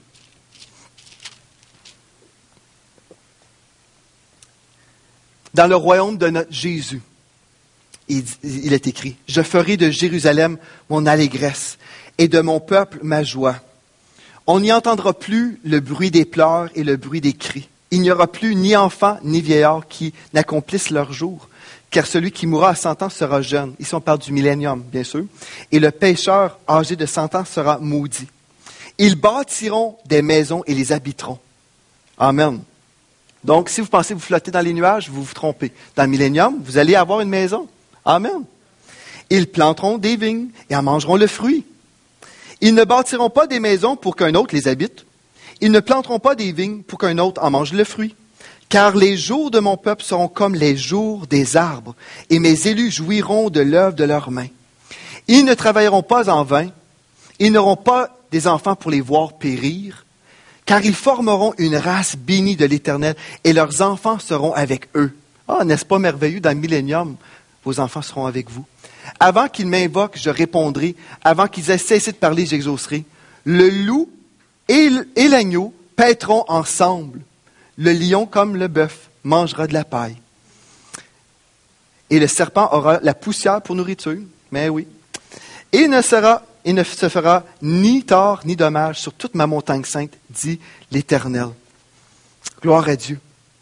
Dans le royaume de notre Jésus, il est écrit, « Je ferai de Jérusalem mon allégresse et de mon peuple ma joie. On n'y entendra plus le bruit des pleurs et le bruit des cris. Il n'y aura plus ni enfants ni vieillards qui n'accomplissent leur jour. Car celui qui mourra à 100 ans sera jeune. Ici, on parle du millénium, bien sûr. Et le pécheur âgé de 100 ans sera maudit. Ils bâtiront des maisons et les habiteront. » Amen. Donc, si vous pensez vous flotter dans les nuages, vous vous trompez. Dans le millénium, vous allez avoir une maison. Amen. Ils planteront des vignes et en mangeront le fruit. Ils ne bâtiront pas des maisons pour qu'un autre les habite. Ils ne planteront pas des vignes pour qu'un autre en mange le fruit. Car les jours de mon peuple seront comme les jours des arbres, et mes élus jouiront de l'œuvre de leurs mains. Ils ne travailleront pas en vain, ils n'auront pas des enfants pour les voir périr, car ils formeront une race bénie de l'Éternel, et leurs enfants seront avec eux. Ah, n'est-ce pas merveilleux, dans le millénium, vos enfants seront avec vous. Avant qu'ils m'invoquent, je répondrai, avant qu'ils aient cessé de parler, j'exaucerai. Le loup et l'agneau paîtront ensemble. Le lion, comme le bœuf, mangera de la paille. Et le serpent aura la poussière pour nourriture. Mais oui. Et il ne se fera ni tort ni dommage sur toute ma montagne sainte, dit l'Éternel. Gloire à Dieu.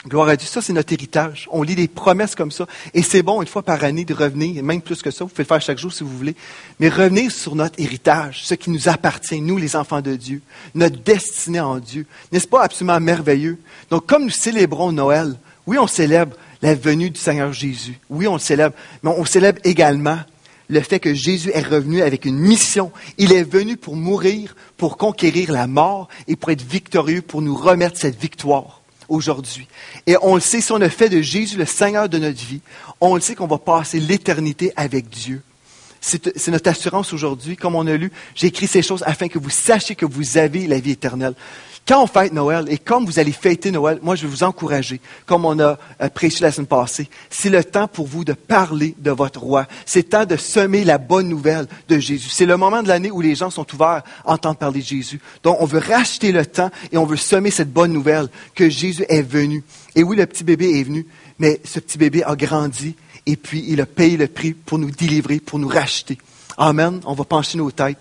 Gloire à Dieu. Ça, c'est notre héritage. On lit des promesses comme ça. Et c'est bon, une fois par année, de revenir, même plus que ça. Vous pouvez le faire chaque jour si vous voulez. Mais revenir sur notre héritage, ce qui nous appartient, nous, les enfants de Dieu. Notre destinée en Dieu. N'est-ce pas absolument merveilleux? Donc, comme nous célébrons Noël, oui, on célèbre la venue du Seigneur Jésus. Oui, on le célèbre. Mais on célèbre également le fait que Jésus est revenu avec une mission. Il est venu pour mourir, pour conquérir la mort et pour être victorieux, pour nous remettre cette victoire aujourd'hui. Et on le sait, si on a fait de Jésus le Seigneur de notre vie, on le sait qu'on va passer l'éternité avec Dieu. C'est notre assurance aujourd'hui. Comme on a lu, j'ai écrit ces choses afin que vous sachiez que vous avez la vie éternelle. Quand on fête Noël, et comme vous allez fêter Noël, moi je vais vous encourager, comme on a prêché la semaine passée, c'est le temps pour vous de parler de votre roi. C'est le temps de semer la bonne nouvelle de Jésus. C'est le moment de l'année où les gens sont ouverts à entendre parler de Jésus. Donc on veut racheter le temps et on veut semer cette bonne nouvelle que Jésus est venu. Et oui, le petit bébé est venu, mais ce petit bébé a grandi et puis il a payé le prix pour nous délivrer, pour nous racheter. Amen. On va pencher nos têtes.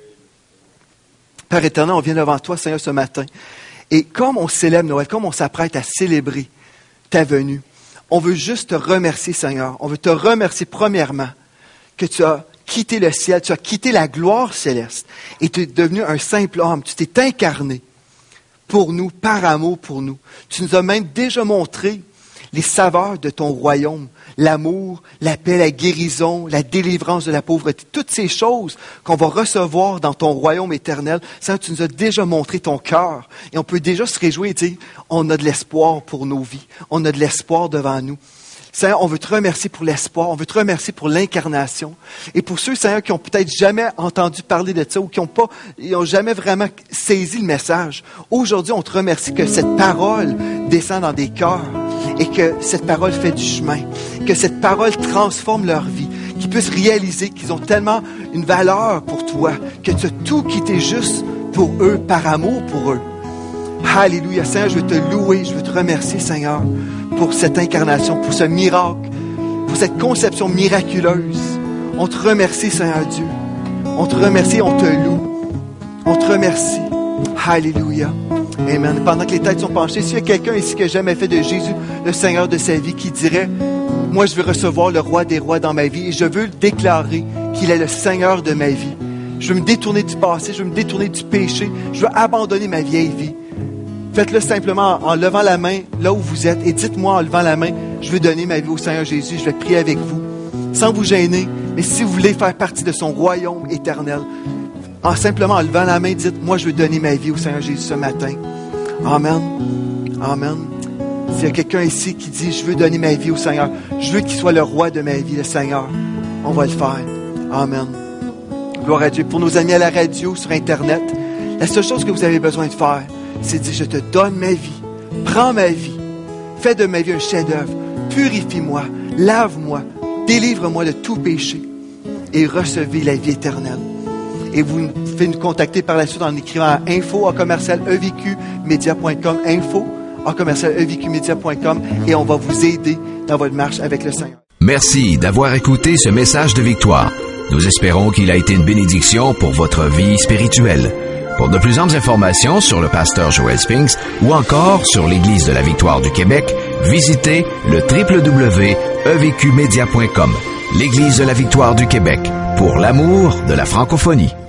Père éternel, on vient devant toi, Seigneur, ce matin. Et comme on célèbre Noël, comme on s'apprête à célébrer ta venue, on veut juste te remercier, Seigneur. On veut te remercier premièrement que tu as quitté le ciel, tu as quitté la gloire céleste et tu es devenu un simple homme. Tu t'es incarné pour nous, par amour pour nous. Tu nous as même déjà montré les saveurs de ton royaume, l'amour, la paix, la guérison, la délivrance de la pauvreté, toutes ces choses qu'on va recevoir dans ton royaume éternel. Seigneur, tu nous as déjà montré ton cœur et on peut déjà se réjouir et dire, on a de l'espoir pour nos vies, on a de l'espoir devant nous. Seigneur, on veut te remercier pour l'espoir, on veut te remercier pour l'incarnation. Et pour ceux, Seigneur, qui n'ont peut-être jamais entendu parler de ça ou qui n'ont jamais vraiment saisi le message, aujourd'hui, on te remercie que cette parole descend dans des cœurs et que cette parole fait du chemin, que cette parole transforme leur vie, qu'ils puissent réaliser qu'ils ont tellement une valeur pour toi, que tu as tout quitté juste pour eux, par amour pour eux. Alléluia, Seigneur, je veux te louer, je veux te remercier, Seigneur, pour cette incarnation, pour ce miracle, pour cette conception miraculeuse. On te remercie, Seigneur Dieu. On te remercie, on te loue. On te remercie. Alléluia. Amen. Pendant que les têtes sont penchées, s'il y a quelqu'un ici qui n'a jamais fait de Jésus le Seigneur de sa vie, qui dirait, moi je veux recevoir le roi des rois dans ma vie et je veux déclarer qu'il est le Seigneur de ma vie. Je veux me détourner du passé, je veux me détourner du péché, je veux abandonner ma vieille vie. Faites-le simplement en levant la main là où vous êtes et dites-moi en levant la main, je veux donner ma vie au Seigneur Jésus, je vais prier avec vous, sans vous gêner, mais si vous voulez faire partie de son royaume éternel, simplement en levant la main, dites, moi je veux donner ma vie au Seigneur Jésus ce matin. Amen. Amen. S'il y a quelqu'un ici qui dit, je veux donner ma vie au Seigneur, je veux qu'il soit le roi de ma vie, le Seigneur, on va le faire. Amen. Gloire à Dieu. Pour nos amis à la radio, sur Internet, la seule chose que vous avez besoin de faire, c'est de dire, je te donne ma vie, prends ma vie, fais de ma vie un chef-d'œuvre, purifie-moi, lave-moi, délivre-moi de tout péché et recevez la vie éternelle. Et vous pouvez nous contacter par la suite en écrivant à info@evqmedia.com, info@evqmedia.com et on va vous aider dans votre marche avec le Seigneur. Merci d'avoir écouté ce message de victoire. Nous espérons qu'il a été une bénédiction pour votre vie spirituelle. Pour de plus amples informations sur le pasteur Joel Spinks ou encore sur l'Église de la Victoire du Québec, visitez le www.evqmedia.com. L'Église de la Victoire du Québec, pour l'amour de la francophonie.